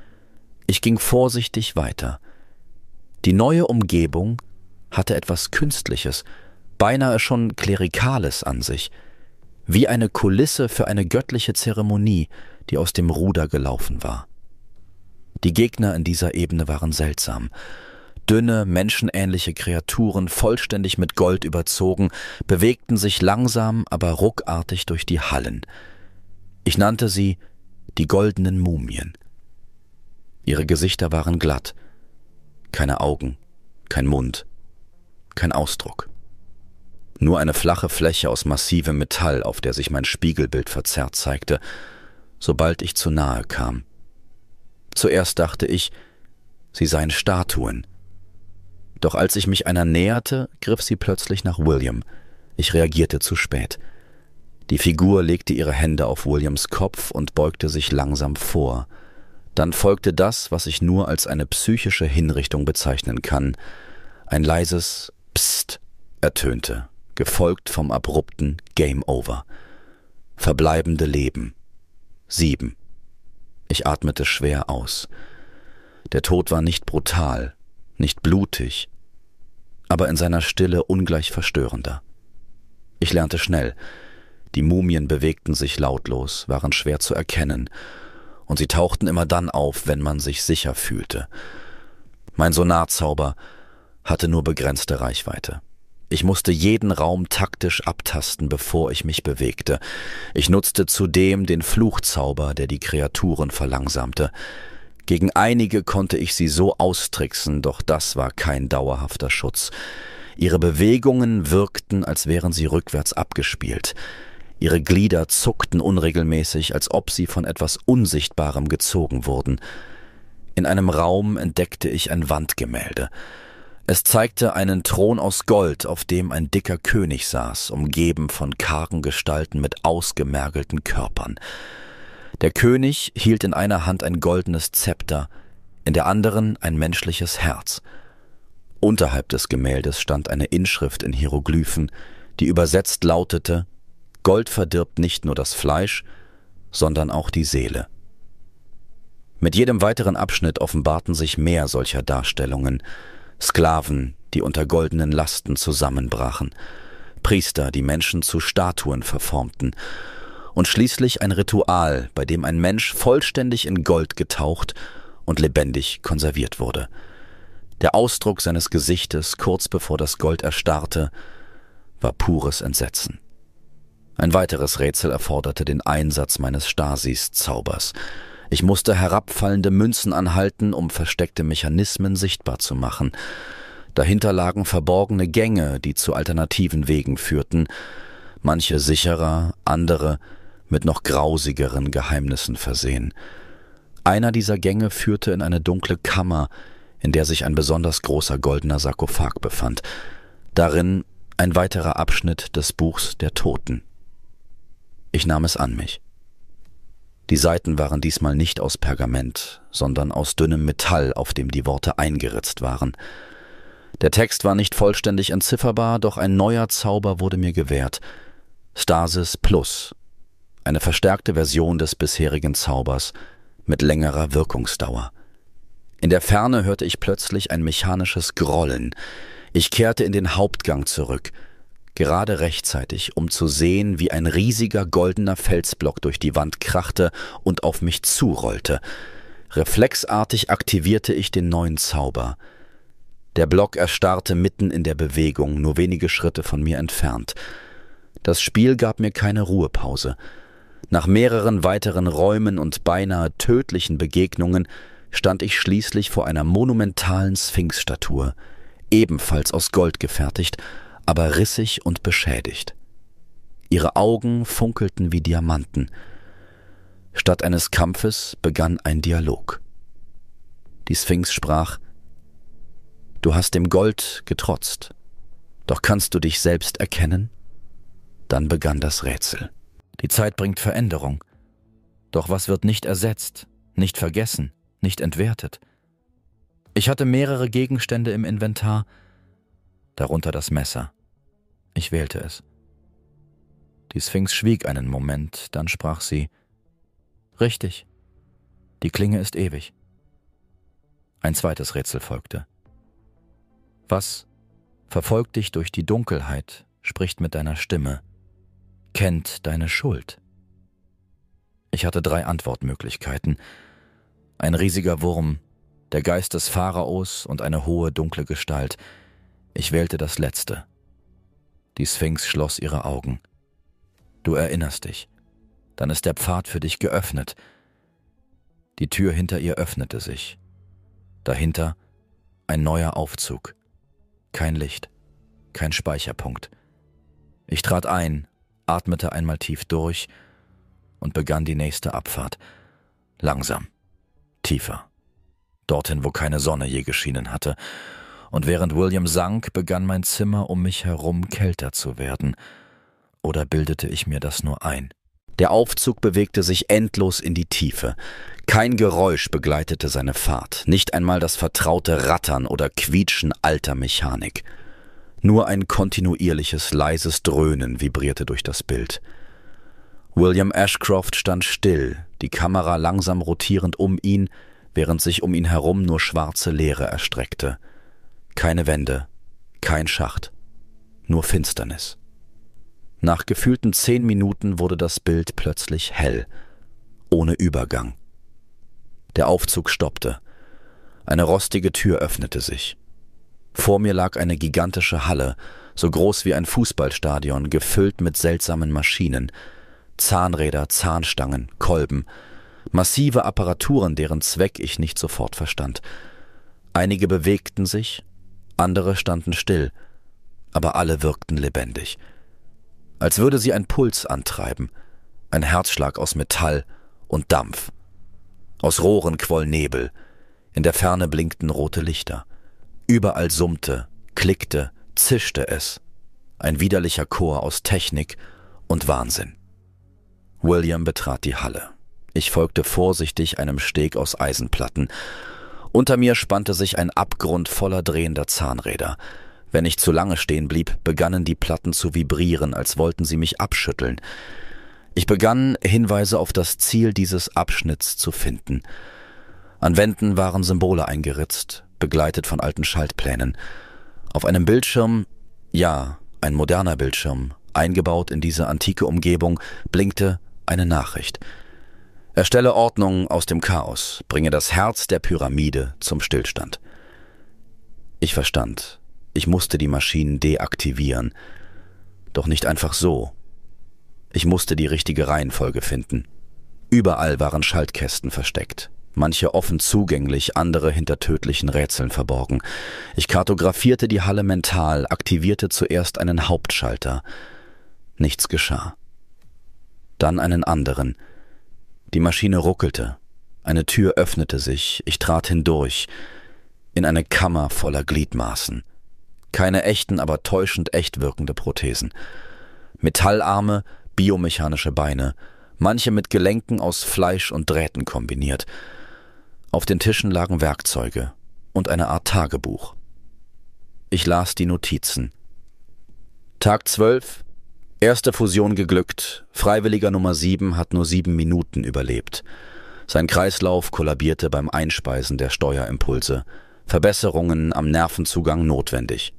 Speaker 1: Ich ging vorsichtig weiter. Die neue Umgebung hatte etwas Künstliches, beinahe schon Klerikales an sich, wie eine Kulisse für eine göttliche Zeremonie, die aus dem Ruder gelaufen war. Die Gegner in dieser Ebene waren seltsam. Dünne, menschenähnliche Kreaturen, vollständig mit Gold überzogen, bewegten sich langsam, aber ruckartig durch die Hallen. Ich nannte sie die goldenen Mumien. Ihre Gesichter waren glatt, keine Augen, kein Mund, kein Ausdruck. Nur eine flache Fläche aus massivem Metall, auf der sich mein Spiegelbild verzerrt zeigte, sobald ich zu nahe kam. Zuerst dachte ich, sie seien Statuen. Doch als ich mich einer näherte, griff sie plötzlich nach William. Ich reagierte zu spät. Die Figur legte ihre Hände auf Williams Kopf und beugte sich langsam vor. Dann folgte das, was ich nur als eine psychische Hinrichtung bezeichnen kann. Ein leises Psst ertönte, gefolgt vom abrupten Game Over. Verbleibende Leben. 7. Ich atmete schwer aus. Der Tod war nicht brutal, nicht blutig, aber in seiner Stille ungleich verstörender. Ich lernte schnell. Die Mumien bewegten sich lautlos, waren schwer zu erkennen, und sie tauchten immer dann auf, wenn man sich sicher fühlte. Mein Sonarzauber hatte nur begrenzte Reichweite. Ich musste jeden Raum taktisch abtasten, bevor ich mich bewegte. Ich nutzte zudem den Fluchzauber, der die Kreaturen verlangsamte. Gegen einige konnte ich sie so austricksen, doch das war kein dauerhafter Schutz. Ihre Bewegungen wirkten, als wären sie rückwärts abgespielt. Ihre Glieder zuckten unregelmäßig, als ob sie von etwas Unsichtbarem gezogen wurden. In einem Raum entdeckte ich ein Wandgemälde. Es zeigte einen Thron aus Gold, auf dem ein dicker König saß, umgeben von kargen Gestalten mit ausgemergelten Körpern. Der König hielt in einer Hand ein goldenes Zepter, in der anderen ein menschliches Herz. Unterhalb des Gemäldes stand eine Inschrift in Hieroglyphen, die übersetzt lautete: Gold verdirbt nicht nur das Fleisch, sondern auch die Seele. Mit jedem weiteren Abschnitt offenbarten sich mehr solcher Darstellungen: Sklaven, die unter goldenen Lasten zusammenbrachen, Priester, die Menschen zu Statuen verformten, und schließlich ein Ritual, bei dem ein Mensch vollständig in Gold getaucht und lebendig konserviert wurde. Der Ausdruck seines Gesichtes, kurz bevor das Gold erstarrte, war pures Entsetzen. Ein weiteres Rätsel erforderte den Einsatz meines Stasis-Zaubers. Ich musste herabfallende Münzen anhalten, um versteckte Mechanismen sichtbar zu machen. Dahinter lagen verborgene Gänge, die zu alternativen Wegen führten, manche sicherer, andere mit noch grausigeren Geheimnissen versehen. Einer dieser Gänge führte in eine dunkle Kammer, in der sich ein besonders großer goldener Sarkophag befand. Darin ein weiterer Abschnitt des Buchs der Toten. Ich nahm es an mich. Die Seiten waren diesmal nicht aus Pergament, sondern aus dünnem Metall, auf dem die Worte eingeritzt waren. Der Text war nicht vollständig entzifferbar, doch ein neuer Zauber wurde mir gewährt. Stasis Plus, eine verstärkte Version des bisherigen Zaubers mit längerer Wirkungsdauer. In der Ferne hörte ich plötzlich ein mechanisches Grollen. Ich kehrte in den Hauptgang zurück, gerade rechtzeitig, um zu sehen, wie ein riesiger goldener Felsblock durch die Wand krachte und auf mich zurollte. Reflexartig aktivierte ich den neuen Zauber. Der Block erstarrte mitten in der Bewegung, nur wenige Schritte von mir entfernt. Das Spiel gab mir keine Ruhepause. Nach mehreren weiteren Räumen und beinahe tödlichen Begegnungen stand ich schließlich vor einer monumentalen Sphinxstatue, ebenfalls aus Gold gefertigt, aber rissig und beschädigt. Ihre Augen funkelten wie Diamanten. Statt eines Kampfes begann ein Dialog. Die Sphinx sprach: »Du hast dem Gold getrotzt, doch kannst du dich selbst erkennen?« Dann begann das Rätsel. Die Zeit bringt Veränderung. Doch was wird nicht ersetzt, nicht vergessen, nicht entwertet? Ich hatte mehrere Gegenstände im Inventar, darunter das Messer. Ich wählte es. Die Sphinx schwieg einen Moment, dann sprach sie: »Richtig, die Klinge ist ewig.« Ein zweites Rätsel folgte. »Was verfolgt dich durch die Dunkelheit, spricht mit deiner Stimme, kennt deine Schuld?« Ich hatte 3 Antwortmöglichkeiten. Ein riesiger Wurm, der Geist des Pharaos und eine hohe, dunkle Gestalt. Ich wählte das Letzte. Die Sphinx schloss ihre Augen. »Du erinnerst dich. Dann ist der Pfad für dich geöffnet.« Die Tür hinter ihr öffnete sich. Dahinter ein neuer Aufzug. Kein Licht, kein Speicherpunkt. Ich trat ein, atmete einmal tief durch und begann die nächste Abfahrt. Langsam, tiefer, dorthin, wo keine Sonne je geschienen hatte. Und während William sank, begann mein Zimmer um mich herum kälter zu werden. Oder bildete ich mir das nur ein? Der Aufzug bewegte sich endlos in die Tiefe. Kein Geräusch begleitete seine Fahrt, nicht einmal das vertraute Rattern oder Quietschen alter Mechanik. Nur ein kontinuierliches, leises Dröhnen vibrierte durch das Bild. William Ashcroft stand still, die Kamera langsam rotierend um ihn, während sich um ihn herum nur schwarze Leere erstreckte. Keine Wände, kein Schacht, nur Finsternis. Nach gefühlten 10 Minuten wurde das Bild plötzlich hell, ohne Übergang. Der Aufzug stoppte. Eine rostige Tür öffnete sich. Vor mir lag eine gigantische Halle, so groß wie ein Fußballstadion, gefüllt mit seltsamen Maschinen. Zahnräder, Zahnstangen, Kolben, massive Apparaturen, deren Zweck ich nicht sofort verstand. Einige bewegten sich, andere standen still, aber alle wirkten lebendig. Als würde sie ein Puls antreiben, ein Herzschlag aus Metall und Dampf. Aus Rohren quoll Nebel, in der Ferne blinkten rote Lichter. Überall summte, klickte, zischte es. Ein widerlicher Chor aus Technik und Wahnsinn. William betrat die Halle. Ich folgte vorsichtig einem Steg aus Eisenplatten. Unter mir spannte sich ein Abgrund voller drehender Zahnräder. Wenn ich zu lange stehen blieb, begannen die Platten zu vibrieren, als wollten sie mich abschütteln. Ich begann, Hinweise auf das Ziel dieses Abschnitts zu finden. An Wänden waren Symbole eingeritzt, begleitet von alten Schaltplänen. Auf einem Bildschirm, ja, ein moderner Bildschirm, eingebaut in diese antike Umgebung, blinkte eine Nachricht. Erstelle Ordnung aus dem Chaos, bringe das Herz der Pyramide zum Stillstand. Ich verstand, ich musste die Maschinen deaktivieren, doch nicht einfach so. Ich musste die richtige Reihenfolge finden. Überall waren Schaltkästen versteckt, manche offen zugänglich, andere hinter tödlichen Rätseln verborgen. Ich kartografierte die Halle mental, aktivierte zuerst einen Hauptschalter. Nichts geschah. Dann einen anderen. Die Maschine ruckelte. Eine Tür öffnete sich. Ich trat hindurch. in eine Kammer voller Gliedmaßen. Keine echten, aber täuschend echt wirkende Prothesen. Metallarme, biomechanische Beine, manche mit Gelenken aus Fleisch und Drähten kombiniert. Auf den Tischen lagen Werkzeuge und eine Art Tagebuch. Ich las die Notizen. Tag 12, erste Fusion geglückt, Freiwilliger Nummer 7 hat nur 7 Minuten überlebt. Sein Kreislauf kollabierte beim Einspeisen der Steuerimpulse. Verbesserungen am Nervenzugang notwendig.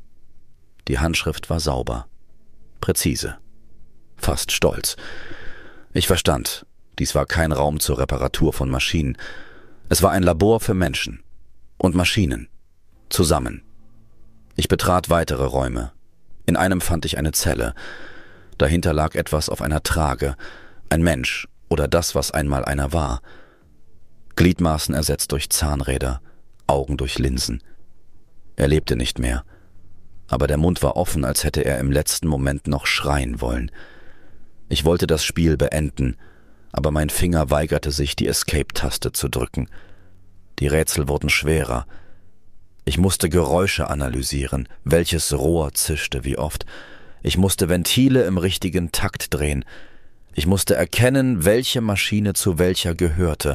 Speaker 1: Die Handschrift war sauber, präzise, fast stolz. Ich verstand, dies war kein Raum zur Reparatur von Maschinen. Es war ein Labor für Menschen und Maschinen, zusammen. Ich betrat weitere Räume. In einem fand ich eine Zelle. Dahinter lag etwas auf einer Trage, ein Mensch oder das, was einmal einer war. Gliedmaßen ersetzt durch Zahnräder, Augen durch Linsen. Er lebte nicht mehr, aber der Mund war offen, als hätte er im letzten Moment noch schreien wollen. Ich wollte das Spiel beenden, aber mein Finger weigerte sich, die Escape-Taste zu drücken. Die Rätsel wurden schwerer. Ich musste Geräusche analysieren, welches Rohr zischte wie oft. Ich musste Ventile im richtigen Takt drehen. Ich musste erkennen, welche Maschine zu welcher gehörte.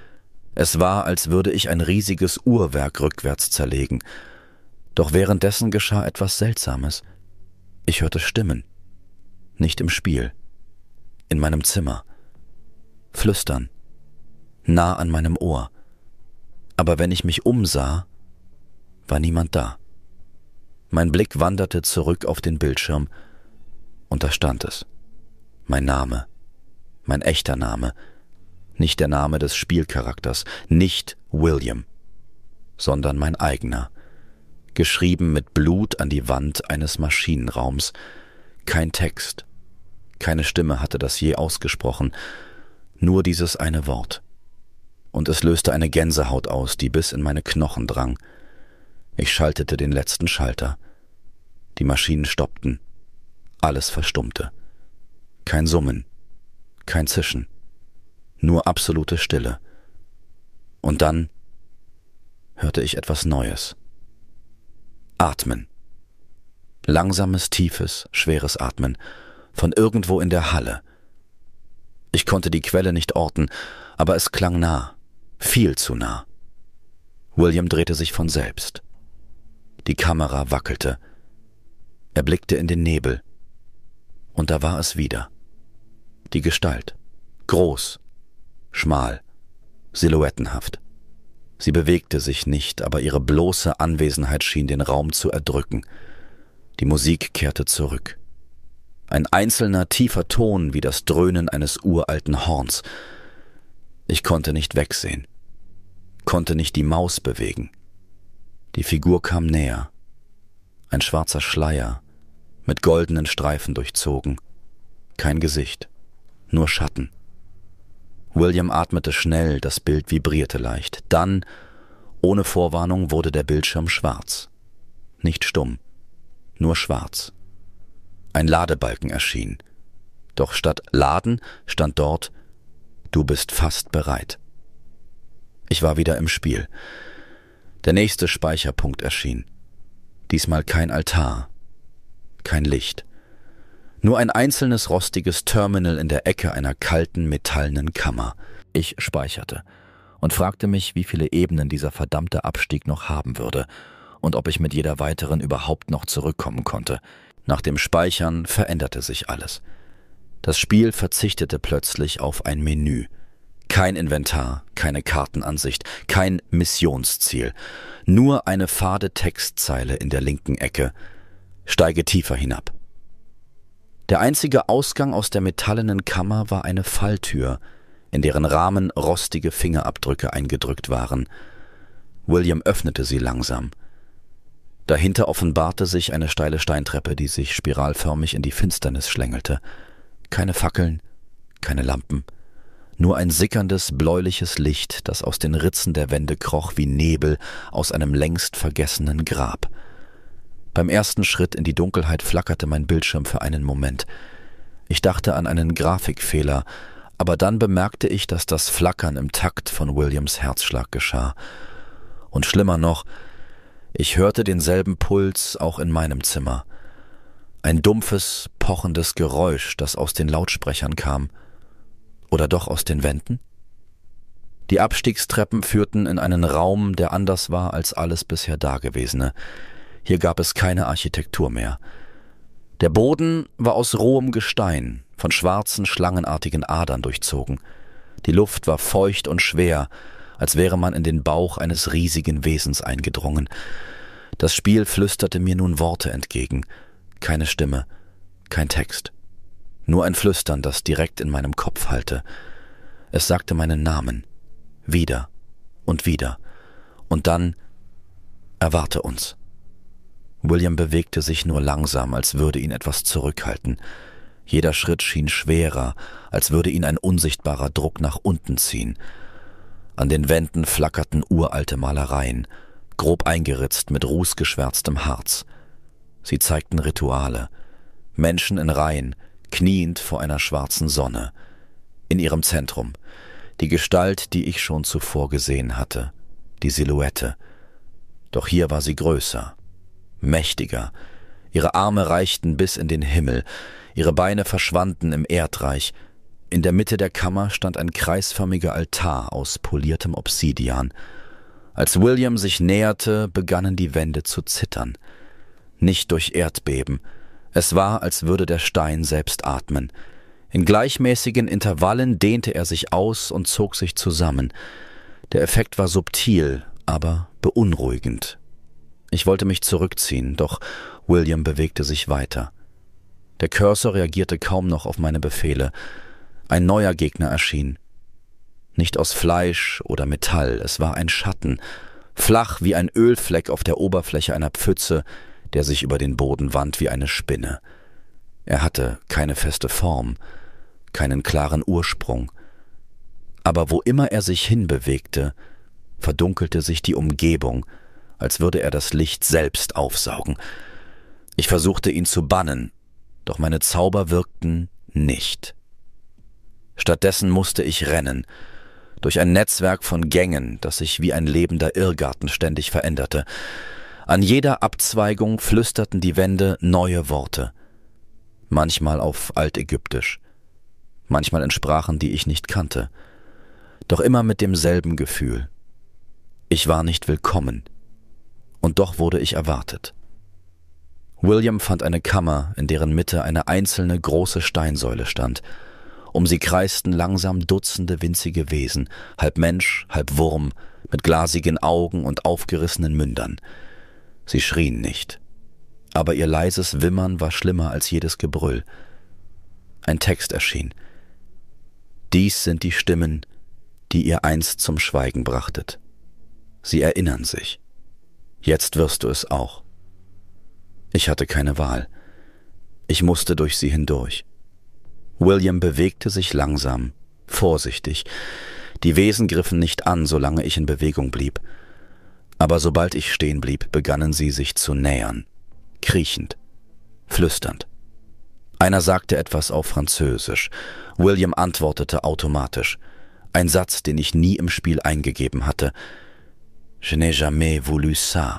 Speaker 1: Es war, als würde ich ein riesiges Uhrwerk rückwärts zerlegen. Doch währenddessen geschah etwas Seltsames. Ich hörte Stimmen. Nicht im Spiel. In meinem Zimmer. Flüstern. Nah an meinem Ohr. Aber wenn ich mich umsah, war niemand da. Mein Blick wanderte zurück auf den Bildschirm, und da stand es. Mein Name. Mein echter Name. Nicht der Name des Spielcharakters, nicht William, sondern mein eigener, geschrieben mit Blut an die Wand eines Maschinenraums. Kein Text, keine Stimme hatte das je ausgesprochen, nur dieses eine Wort. Und es löste eine Gänsehaut aus, die bis in meine Knochen drang. Ich schaltete den letzten Schalter. Die Maschinen stoppten. Alles verstummte. Kein Summen, kein Zischen. Nur absolute Stille. Und dann hörte ich etwas Neues. Atmen. Langsames, tiefes, schweres Atmen. Von irgendwo in der Halle. Ich konnte die Quelle nicht orten, aber es klang nah. Viel zu nah. William drehte sich von selbst. Die Kamera wackelte. Er blickte in den Nebel. Und da war es wieder. Die Gestalt. Groß. Schmal, silhouettenhaft. Sie bewegte sich nicht, aber ihre bloße Anwesenheit schien den Raum zu erdrücken. Die Musik kehrte zurück. Ein einzelner, tiefer Ton wie das Dröhnen eines uralten Horns. Ich konnte nicht wegsehen, konnte nicht die Maus bewegen. Die Figur kam näher. Ein schwarzer Schleier, mit goldenen Streifen durchzogen. Kein Gesicht, nur Schatten. William atmete schnell, das Bild vibrierte leicht. Dann, ohne Vorwarnung, wurde der Bildschirm schwarz. Nicht stumm, nur schwarz. Ein Ladebalken erschien. Doch statt Laden stand dort: Du bist fast bereit. Ich war wieder im Spiel. Der nächste Speicherpunkt erschien. Diesmal kein Altar, kein Licht. Nur ein einzelnes rostiges Terminal in der Ecke einer kalten, metallenen Kammer. Ich speicherte und fragte mich, wie viele Ebenen dieser verdammte Abstieg noch haben würde und ob ich mit jeder weiteren überhaupt noch zurückkommen konnte. Nach dem Speichern veränderte sich alles. Das Spiel verzichtete plötzlich auf ein Menü. Kein Inventar, keine Kartenansicht, kein Missionsziel. Nur eine fade Textzeile in der linken Ecke. Steige tiefer hinab. Der einzige Ausgang aus der metallenen Kammer war eine Falltür, in deren Rahmen rostige Fingerabdrücke eingedrückt waren. William öffnete sie langsam. Dahinter offenbarte sich eine steile Steintreppe, die sich spiralförmig in die Finsternis schlängelte. Keine Fackeln, keine Lampen, nur ein sickerndes, bläuliches Licht, das aus den Ritzen der Wände kroch wie Nebel aus einem längst vergessenen Grab. Beim ersten Schritt in die Dunkelheit flackerte mein Bildschirm für einen Moment. Ich dachte an einen Grafikfehler, aber dann bemerkte ich, dass das Flackern im Takt von Williams Herzschlag geschah. Und schlimmer noch, ich hörte denselben Puls auch in meinem Zimmer. Ein dumpfes, pochendes Geräusch, das aus den Lautsprechern kam. Oder doch aus den Wänden? Die Abstiegstreppen führten in einen Raum, der anders war als alles bisher Dagewesene. Hier gab es keine Architektur mehr. Der Boden war aus rohem Gestein, von schwarzen, schlangenartigen Adern durchzogen. Die Luft war feucht und schwer, als wäre man in den Bauch eines riesigen Wesens eingedrungen. Das Spiel flüsterte mir nun Worte entgegen. Keine Stimme, kein Text. Nur ein Flüstern, das direkt in meinem Kopf hallte. Es sagte meinen Namen. Wieder und wieder. Und dann: Erwarte uns. William bewegte sich nur langsam, als würde ihn etwas zurückhalten. Jeder Schritt schien schwerer, als würde ihn ein unsichtbarer Druck nach unten ziehen. An den Wänden flackerten uralte Malereien, grob eingeritzt mit rußgeschwärztem Harz. Sie zeigten Rituale. Menschen in Reihen, kniend vor einer schwarzen Sonne. In ihrem Zentrum die Gestalt, die ich schon zuvor gesehen hatte, die Silhouette. Doch hier war sie größer, mächtiger. Ihre Arme reichten bis in den Himmel, ihre Beine verschwanden im Erdreich. In der Mitte der Kammer stand ein kreisförmiger Altar aus poliertem Obsidian. Als William sich näherte, begannen die Wände zu zittern. Nicht durch Erdbeben. Es war, als würde der Stein selbst atmen. In gleichmäßigen Intervallen dehnte er sich aus und zog sich zusammen. Der Effekt war subtil, aber beunruhigend. Ich wollte mich zurückziehen, doch William bewegte sich weiter. Der Cursor reagierte kaum noch auf meine Befehle. Ein neuer Gegner erschien. Nicht aus Fleisch oder Metall, es war ein Schatten, flach wie ein Ölfleck auf der Oberfläche einer Pfütze, der sich über den Boden wand wie eine Spinne. Er hatte keine feste Form, keinen klaren Ursprung. Aber wo immer er sich hinbewegte, verdunkelte sich die Umgebung, als würde er das Licht selbst aufsaugen. Ich versuchte, ihn zu bannen, doch meine Zauber wirkten nicht. Stattdessen musste ich rennen, durch ein Netzwerk von Gängen, das sich wie ein lebender Irrgarten ständig veränderte. An jeder Abzweigung flüsterten die Wände neue Worte, manchmal auf Altägyptisch, manchmal in Sprachen, die ich nicht kannte, doch immer mit demselben Gefühl. Ich war nicht willkommen, und doch wurde ich erwartet. William fand eine Kammer, in deren Mitte eine einzelne große Steinsäule stand. Um sie kreisten langsam Dutzende winzige Wesen, halb Mensch, halb Wurm, mit glasigen Augen und aufgerissenen Mündern. Sie schrien nicht, aber ihr leises Wimmern war schlimmer als jedes Gebrüll. Ein Text erschien. Dies sind die Stimmen, die ihr einst zum Schweigen brachtet. Sie erinnern sich. Jetzt wirst du es auch. Ich hatte keine Wahl. Ich musste durch sie hindurch. William bewegte sich langsam, vorsichtig. Die Wesen griffen nicht an, solange ich in Bewegung blieb. Aber sobald ich stehen blieb, begannen sie sich zu nähern, kriechend, flüsternd. Einer sagte etwas auf Französisch. William antwortete automatisch. Ein Satz, den ich nie im Spiel eingegeben hatte. Je n'ai jamais voulu ça.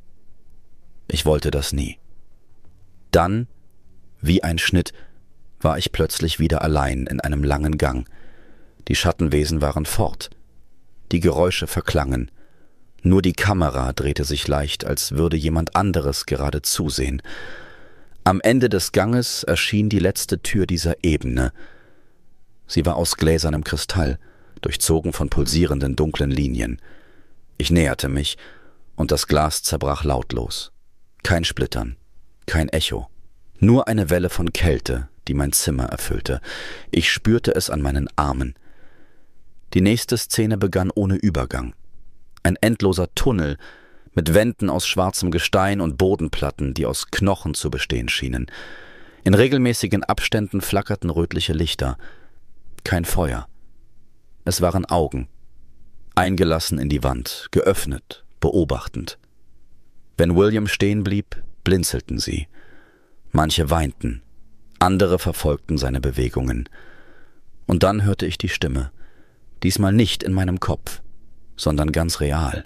Speaker 1: Ich wollte das nie. Dann, wie ein Schnitt, war ich plötzlich wieder allein in einem langen Gang. Die Schattenwesen waren fort. Die Geräusche verklangen. Nur die Kamera drehte sich leicht, als würde jemand anderes gerade zusehen. Am Ende des Ganges erschien die letzte Tür dieser Ebene. Sie war aus gläsernem Kristall, durchzogen von pulsierenden dunklen Linien. Ich näherte mich, und das Glas zerbrach lautlos. Kein Splittern, kein Echo, nur eine Welle von Kälte, die mein Zimmer erfüllte. Ich spürte es an meinen Armen. Die nächste Szene begann ohne Übergang. Ein endloser Tunnel mit Wänden aus schwarzem Gestein und Bodenplatten, die aus Knochen zu bestehen schienen. In regelmäßigen Abständen flackerten rötliche Lichter. Kein Feuer. Es waren Augen, eingelassen in die Wand, geöffnet, beobachtend. Wenn William stehen blieb, blinzelten sie. Manche weinten, andere verfolgten seine Bewegungen. Und dann hörte ich die Stimme, diesmal nicht in meinem Kopf, sondern ganz real.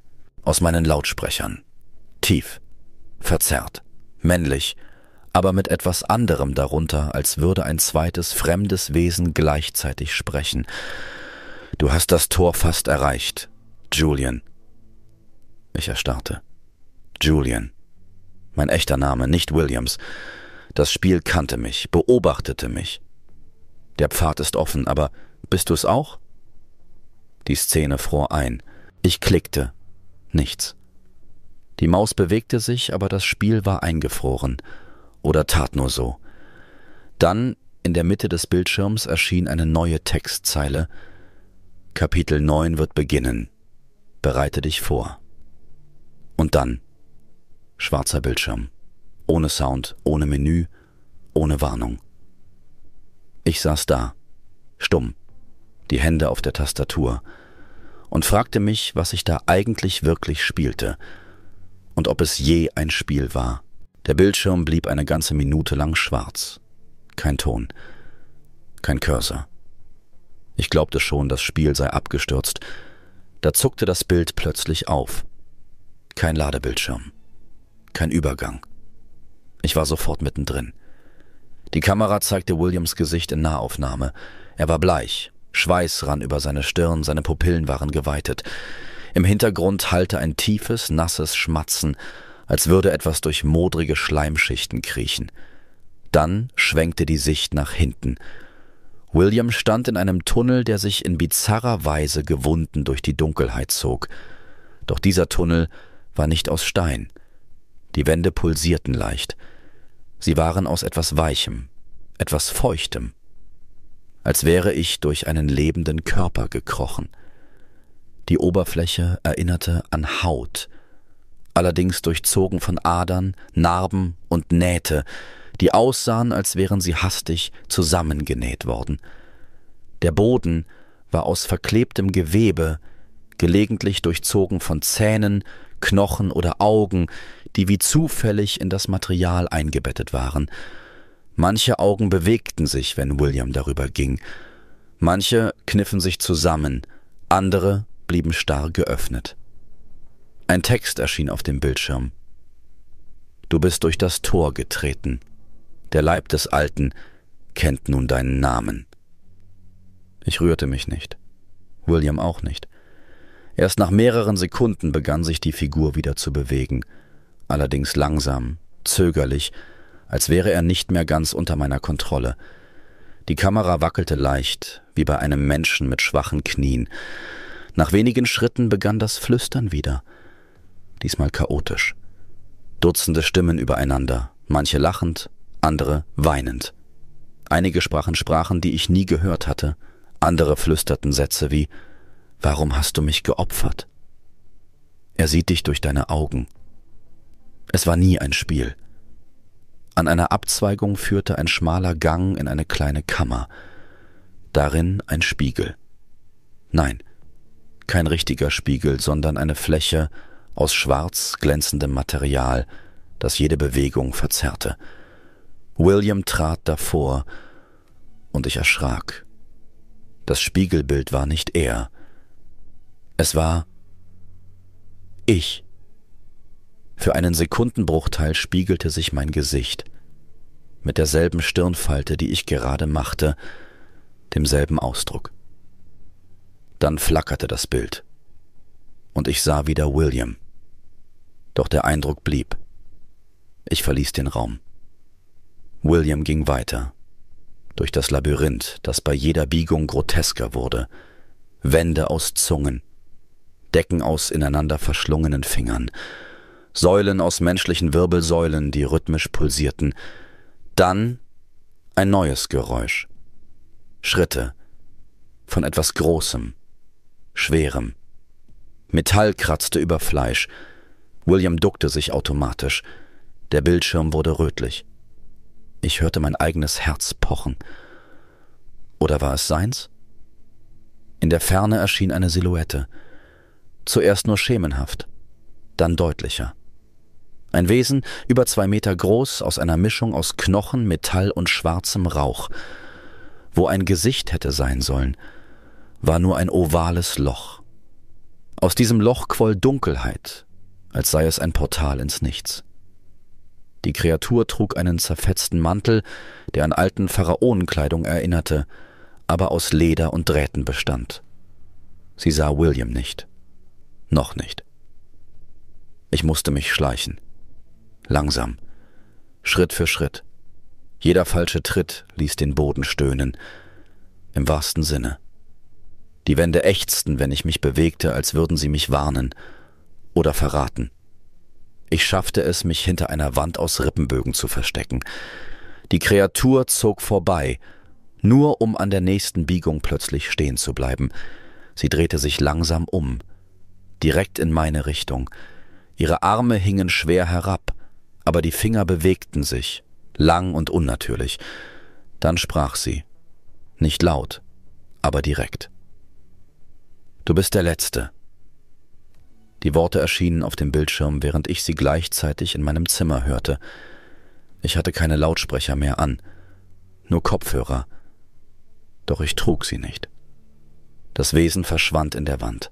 Speaker 1: aus meinen Lautsprechern. Tief, verzerrt, männlich, aber mit etwas anderem darunter, als würde ein zweites fremdes Wesen gleichzeitig sprechen. »Du hast das Tor fast erreicht, Julian.« Ich erstarrte. Julian. Mein echter Name, nicht Williams. Das Spiel kannte mich, beobachtete mich. Der Pfad ist offen, aber bist du es auch? Die Szene fror ein. Ich klickte. Nichts. Die Maus bewegte sich, aber das Spiel war eingefroren. Oder tat nur so. Dann, in der Mitte des Bildschirms, erschien eine neue Textzeile. Kapitel 9 wird beginnen. Bereite dich vor. Und dann schwarzer Bildschirm. Ohne Sound, ohne Menü, ohne Warnung. Ich saß da, stumm, die Hände auf der Tastatur, und fragte mich, was ich da eigentlich wirklich spielte und ob es je ein Spiel war. Der Bildschirm blieb eine ganze Minute lang schwarz. Kein Ton, kein Cursor. Ich glaubte schon, das Spiel sei abgestürzt. Da zuckte das Bild plötzlich auf. Kein Ladebildschirm, kein Übergang. Ich war sofort mittendrin. Die Kamera zeigte Williams Gesicht in Nahaufnahme. Er war bleich, Schweiß rann über seine Stirn, seine Pupillen waren geweitet. Im Hintergrund hallte ein tiefes, nasses Schmatzen, als würde etwas durch modrige Schleimschichten kriechen. Dann schwenkte die Sicht nach hinten. William stand in einem Tunnel, der sich in bizarrer Weise gewunden durch die Dunkelheit zog. Doch dieser Tunnel war nicht aus Stein. Die Wände pulsierten leicht. Sie waren aus etwas Weichem, etwas Feuchtem, als wäre ich durch einen lebenden Körper gekrochen. Die Oberfläche erinnerte an Haut, allerdings durchzogen von Adern, Narben und Nähte, die aussahen, als wären sie hastig zusammengenäht worden. Der Boden war aus verklebtem Gewebe, gelegentlich durchzogen von Zähnen, Knochen oder Augen, die wie zufällig in das Material eingebettet waren. Manche Augen bewegten sich, wenn William darüber ging. Manche kniffen sich zusammen, andere blieben starr geöffnet. Ein Text erschien auf dem Bildschirm. Du bist durch das Tor getreten. Der Leib des Alten kennt nun deinen Namen. Ich rührte mich nicht. William auch nicht. Erst nach mehreren Sekunden begann sich die Figur wieder zu bewegen, allerdings langsam, zögerlich, als wäre er nicht mehr ganz unter meiner Kontrolle. Die Kamera wackelte leicht, wie bei einem Menschen mit schwachen Knien. Nach wenigen Schritten begann das Flüstern wieder, diesmal chaotisch. Dutzende Stimmen übereinander, manche lachend, andere weinend. Einige sprachen Sprachen, die ich nie gehört hatte, andere flüsterten Sätze wie: »Warum hast du mich geopfert? Er sieht dich durch deine Augen.« Es war nie ein Spiel. An einer Abzweigung führte ein schmaler Gang in eine kleine Kammer. Darin ein Spiegel. Nein, kein richtiger Spiegel, sondern eine Fläche aus schwarz glänzendem Material, das jede Bewegung verzerrte. William trat davor, und ich erschrak. Das Spiegelbild war nicht er. Es war ich. Für einen Sekundenbruchteil spiegelte sich mein Gesicht, mit derselben Stirnfalte, die ich gerade machte, demselben Ausdruck. Dann flackerte das Bild, und ich sah wieder William. Doch der Eindruck blieb. Ich verließ den Raum. William ging weiter, durch das Labyrinth, das bei jeder Biegung grotesker wurde. Wände aus Zungen, Decken aus ineinander verschlungenen Fingern, Säulen aus menschlichen Wirbelsäulen, die rhythmisch pulsierten. Dann ein neues Geräusch. Schritte von etwas Großem, Schwerem. Metall kratzte über Fleisch. William duckte sich automatisch. Der Bildschirm wurde rötlich. Ich hörte mein eigenes Herz pochen. Oder war es seins? In der Ferne erschien eine Silhouette. Zuerst nur schemenhaft, dann deutlicher. Ein Wesen, über 2 Meter groß, aus einer Mischung aus Knochen, Metall und schwarzem Rauch. Wo ein Gesicht hätte sein sollen, war nur ein ovales Loch. Aus diesem Loch quoll Dunkelheit, als sei es ein Portal ins Nichts. Die Kreatur trug einen zerfetzten Mantel, der an alten Pharaonenkleidung erinnerte, aber aus Leder und Drähten bestand. Sie sah William nicht. Noch nicht. Ich musste mich schleichen. Langsam. Schritt für Schritt. Jeder falsche Tritt ließ den Boden stöhnen. Im wahrsten Sinne. Die Wände ächzten, wenn ich mich bewegte, als würden sie mich warnen oder verraten. Ich schaffte es, mich hinter einer Wand aus Rippenbögen zu verstecken. Die Kreatur zog vorbei, nur um an der nächsten Biegung plötzlich stehen zu bleiben. Sie drehte sich langsam um, direkt in meine Richtung. Ihre Arme hingen schwer herab, aber die Finger bewegten sich, lang und unnatürlich. Dann sprach sie, nicht laut, aber direkt. »Du bist der Letzte.« Die Worte erschienen auf dem Bildschirm, während ich sie gleichzeitig in meinem Zimmer hörte. Ich hatte keine Lautsprecher mehr an, nur Kopfhörer. Doch ich trug sie nicht. Das Wesen verschwand in der Wand.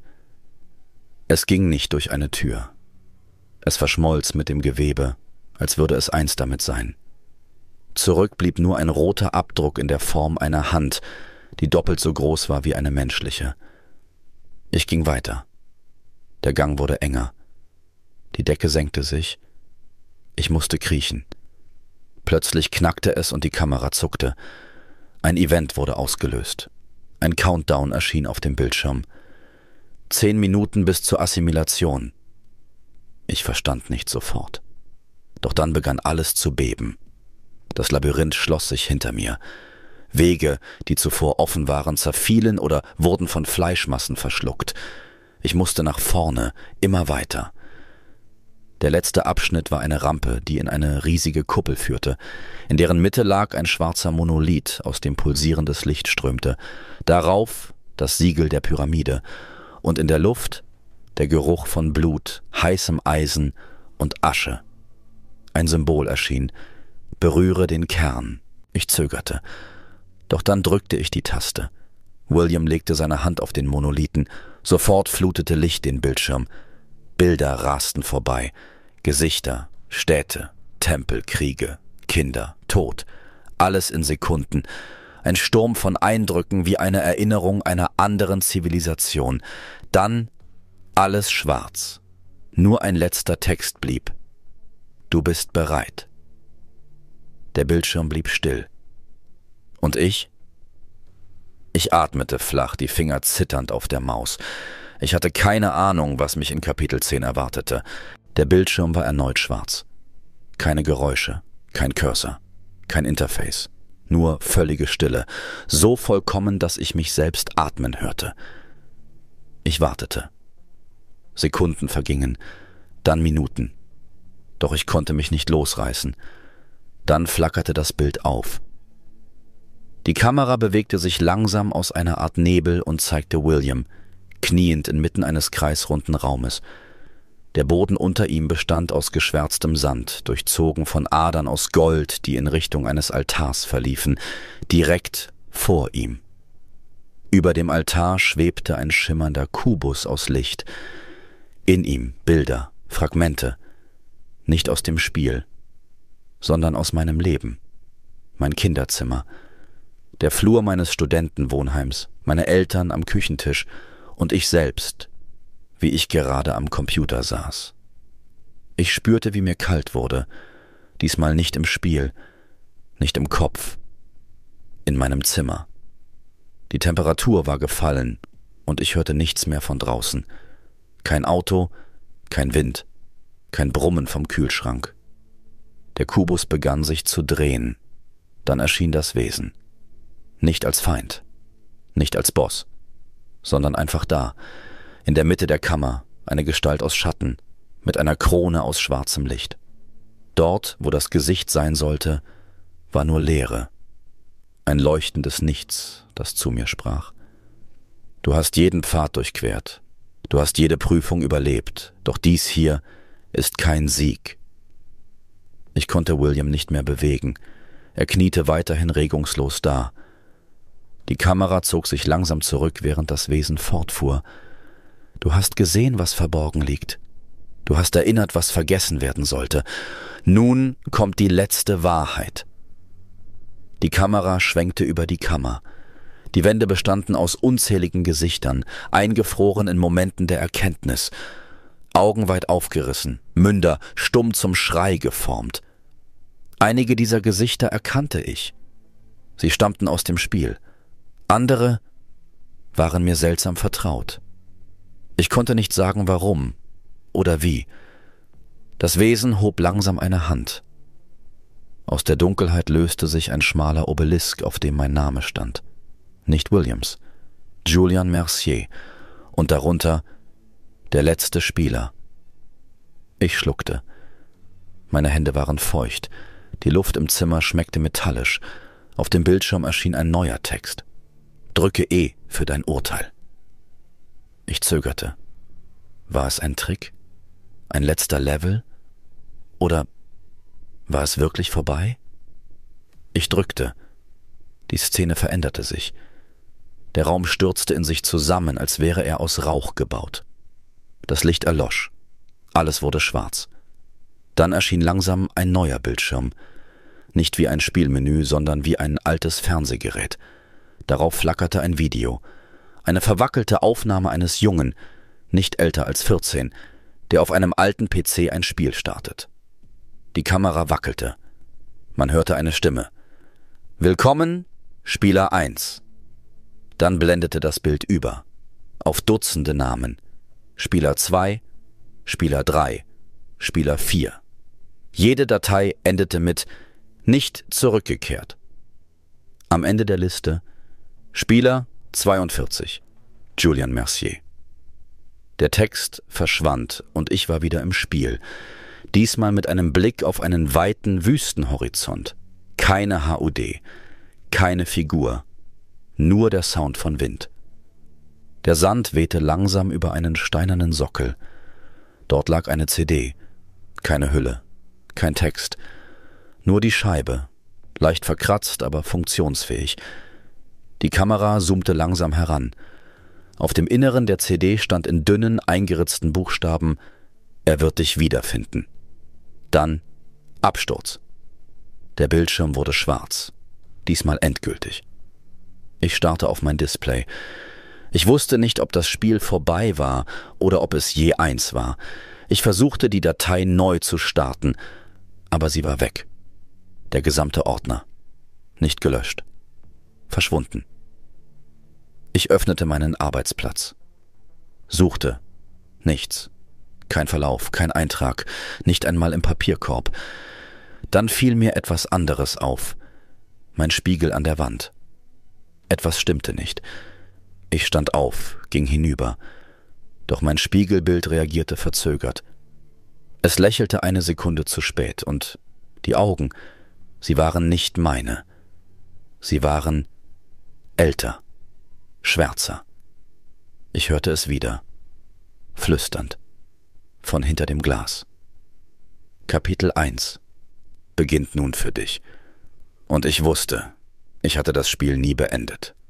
Speaker 1: Es ging nicht durch eine Tür. Es verschmolz mit dem Gewebe, als würde es eins damit sein. Zurück blieb nur ein roter Abdruck in der Form einer Hand, die doppelt so groß war wie eine menschliche. Ich ging weiter. Der Gang wurde enger. Die Decke senkte sich. Ich musste kriechen. Plötzlich knackte es und die Kamera zuckte. Ein Event wurde ausgelöst. Ein Countdown erschien auf dem Bildschirm. 10 Minuten bis zur Assimilation. Ich verstand nicht sofort. Doch dann begann alles zu beben. Das Labyrinth schloss sich hinter mir. Wege, die zuvor offen waren, zerfielen oder wurden von Fleischmassen verschluckt. Ich musste nach vorne, immer weiter. Der letzte Abschnitt war eine Rampe, die in eine riesige Kuppel führte. In deren Mitte lag ein schwarzer Monolith, aus dem pulsierendes Licht strömte. Darauf das Siegel der Pyramide. Und in der Luft der Geruch von Blut, heißem Eisen und Asche. Ein Symbol erschien. Berühre den Kern. Ich zögerte. Doch dann drückte ich die Taste. William legte seine Hand auf den Monolithen. Sofort flutete Licht den Bildschirm. Bilder rasten vorbei. Gesichter, Städte, Tempel, Kriege, Kinder, Tod. Alles in Sekunden. Ein Sturm von Eindrücken wie eine Erinnerung einer anderen Zivilisation. Dann alles schwarz. Nur ein letzter Text blieb. Du bist bereit. Der Bildschirm blieb still. Und ich? Ich atmete flach, die Finger zitternd auf der Maus. Ich hatte keine Ahnung, was mich in Kapitel 10 erwartete. Der Bildschirm war erneut schwarz. Keine Geräusche, kein Cursor, kein Interface. Nur völlige Stille. So vollkommen, dass ich mich selbst atmen hörte. Ich wartete. Sekunden vergingen, dann Minuten. Doch ich konnte mich nicht losreißen. Dann flackerte das Bild auf. Die Kamera bewegte sich langsam aus einer Art Nebel und zeigte William, kniend inmitten eines kreisrunden Raumes. Der Boden unter ihm bestand aus geschwärztem Sand, durchzogen von Adern aus Gold, die in Richtung eines Altars verliefen, direkt vor ihm. Über dem Altar schwebte ein schimmernder Kubus aus Licht. In ihm Bilder, Fragmente, nicht aus dem Spiel, sondern aus meinem Leben, mein Kinderzimmer, der Flur meines Studentenwohnheims, meine Eltern am Küchentisch und ich selbst, wie ich gerade am Computer saß. Ich spürte, wie mir kalt wurde, diesmal nicht im Spiel, nicht im Kopf, in meinem Zimmer. Die Temperatur war gefallen und ich hörte nichts mehr von draußen. Kein Auto, kein Wind, kein Brummen vom Kühlschrank. Der Kubus begann sich zu drehen. Dann erschien das Wesen. Nicht als Feind, nicht als Boss, sondern einfach da, in der Mitte der Kammer, eine Gestalt aus Schatten, mit einer Krone aus schwarzem Licht. Dort, wo das Gesicht sein sollte, war nur Leere, ein leuchtendes Nichts, das zu mir sprach. Du hast jeden Pfad durchquert, du hast jede Prüfung überlebt, doch dies hier ist kein Sieg. Ich konnte William nicht mehr bewegen, er kniete weiterhin regungslos da. Die Kamera zog sich langsam zurück, während das Wesen fortfuhr. Du hast gesehen, was verborgen liegt. Du hast erinnert, was vergessen werden sollte. Nun kommt die letzte Wahrheit. Die Kamera schwenkte über die Kammer. Die Wände bestanden aus unzähligen Gesichtern, eingefroren in Momenten der Erkenntnis. Augen weit aufgerissen, Münder stumm zum Schrei geformt. Einige dieser Gesichter erkannte ich. Sie stammten aus dem Spiel. Andere waren mir seltsam vertraut. Ich konnte nicht sagen, warum oder wie. Das Wesen hob langsam eine Hand. Aus der Dunkelheit löste sich ein schmaler Obelisk, auf dem mein Name stand. Nicht Williams, Julian Mercier und darunter der letzte Spieler. Ich schluckte. Meine Hände waren feucht. Die Luft im Zimmer schmeckte metallisch. Auf dem Bildschirm erschien ein neuer Text. Drücke E für dein Urteil. Ich zögerte. War es ein Trick? Ein letzter Level? Oder war es wirklich vorbei? Ich drückte. Die Szene veränderte sich. Der Raum stürzte in sich zusammen, als wäre er aus Rauch gebaut. Das Licht erlosch. Alles wurde schwarz. Dann erschien langsam ein neuer Bildschirm. Nicht wie ein Spielmenü, sondern wie ein altes Fernsehgerät. Darauf flackerte ein Video. Eine verwackelte Aufnahme eines Jungen, nicht älter als 14, der auf einem alten PC ein Spiel startet. Die Kamera wackelte. Man hörte eine Stimme. Willkommen, Spieler 1. Dann blendete das Bild über. Auf Dutzende Namen. Spieler 2, Spieler 3, Spieler 4. Jede Datei endete mit nicht zurückgekehrt. Am Ende der Liste Spieler 42, Julian Mercier. Der Text verschwand und ich war wieder im Spiel. Diesmal mit einem Blick auf einen weiten Wüstenhorizont. Keine HUD, keine Figur, nur der Sound von Wind. Der Sand wehte langsam über einen steinernen Sockel. Dort lag eine CD, keine Hülle, kein Text, nur die Scheibe, leicht verkratzt, aber funktionsfähig. Die Kamera zoomte langsam heran. Auf dem Inneren der CD stand in dünnen, eingeritzten Buchstaben: Er wird dich wiederfinden. Dann Absturz. Der Bildschirm wurde schwarz, diesmal endgültig. Ich starrte auf mein Display. Ich wusste nicht, ob das Spiel vorbei war oder ob es je eins war. Ich versuchte, die Datei neu zu starten, aber sie war weg. Der gesamte Ordner. Nicht gelöscht. Verschwunden. Ich öffnete meinen Arbeitsplatz. Suchte. Nichts. Kein Verlauf, kein Eintrag, nicht einmal im Papierkorb. Dann fiel mir etwas anderes auf. Mein Spiegel an der Wand. Etwas stimmte nicht. Ich stand auf, ging hinüber. Doch mein Spiegelbild reagierte verzögert. Es lächelte eine Sekunde zu spät und die Augen, sie waren nicht meine. Sie waren älter, schwärzer. Ich hörte es wieder, flüsternd, von hinter dem Glas. Kapitel 1 beginnt nun für dich. Und ich wusste, ich hatte das Spiel nie beendet.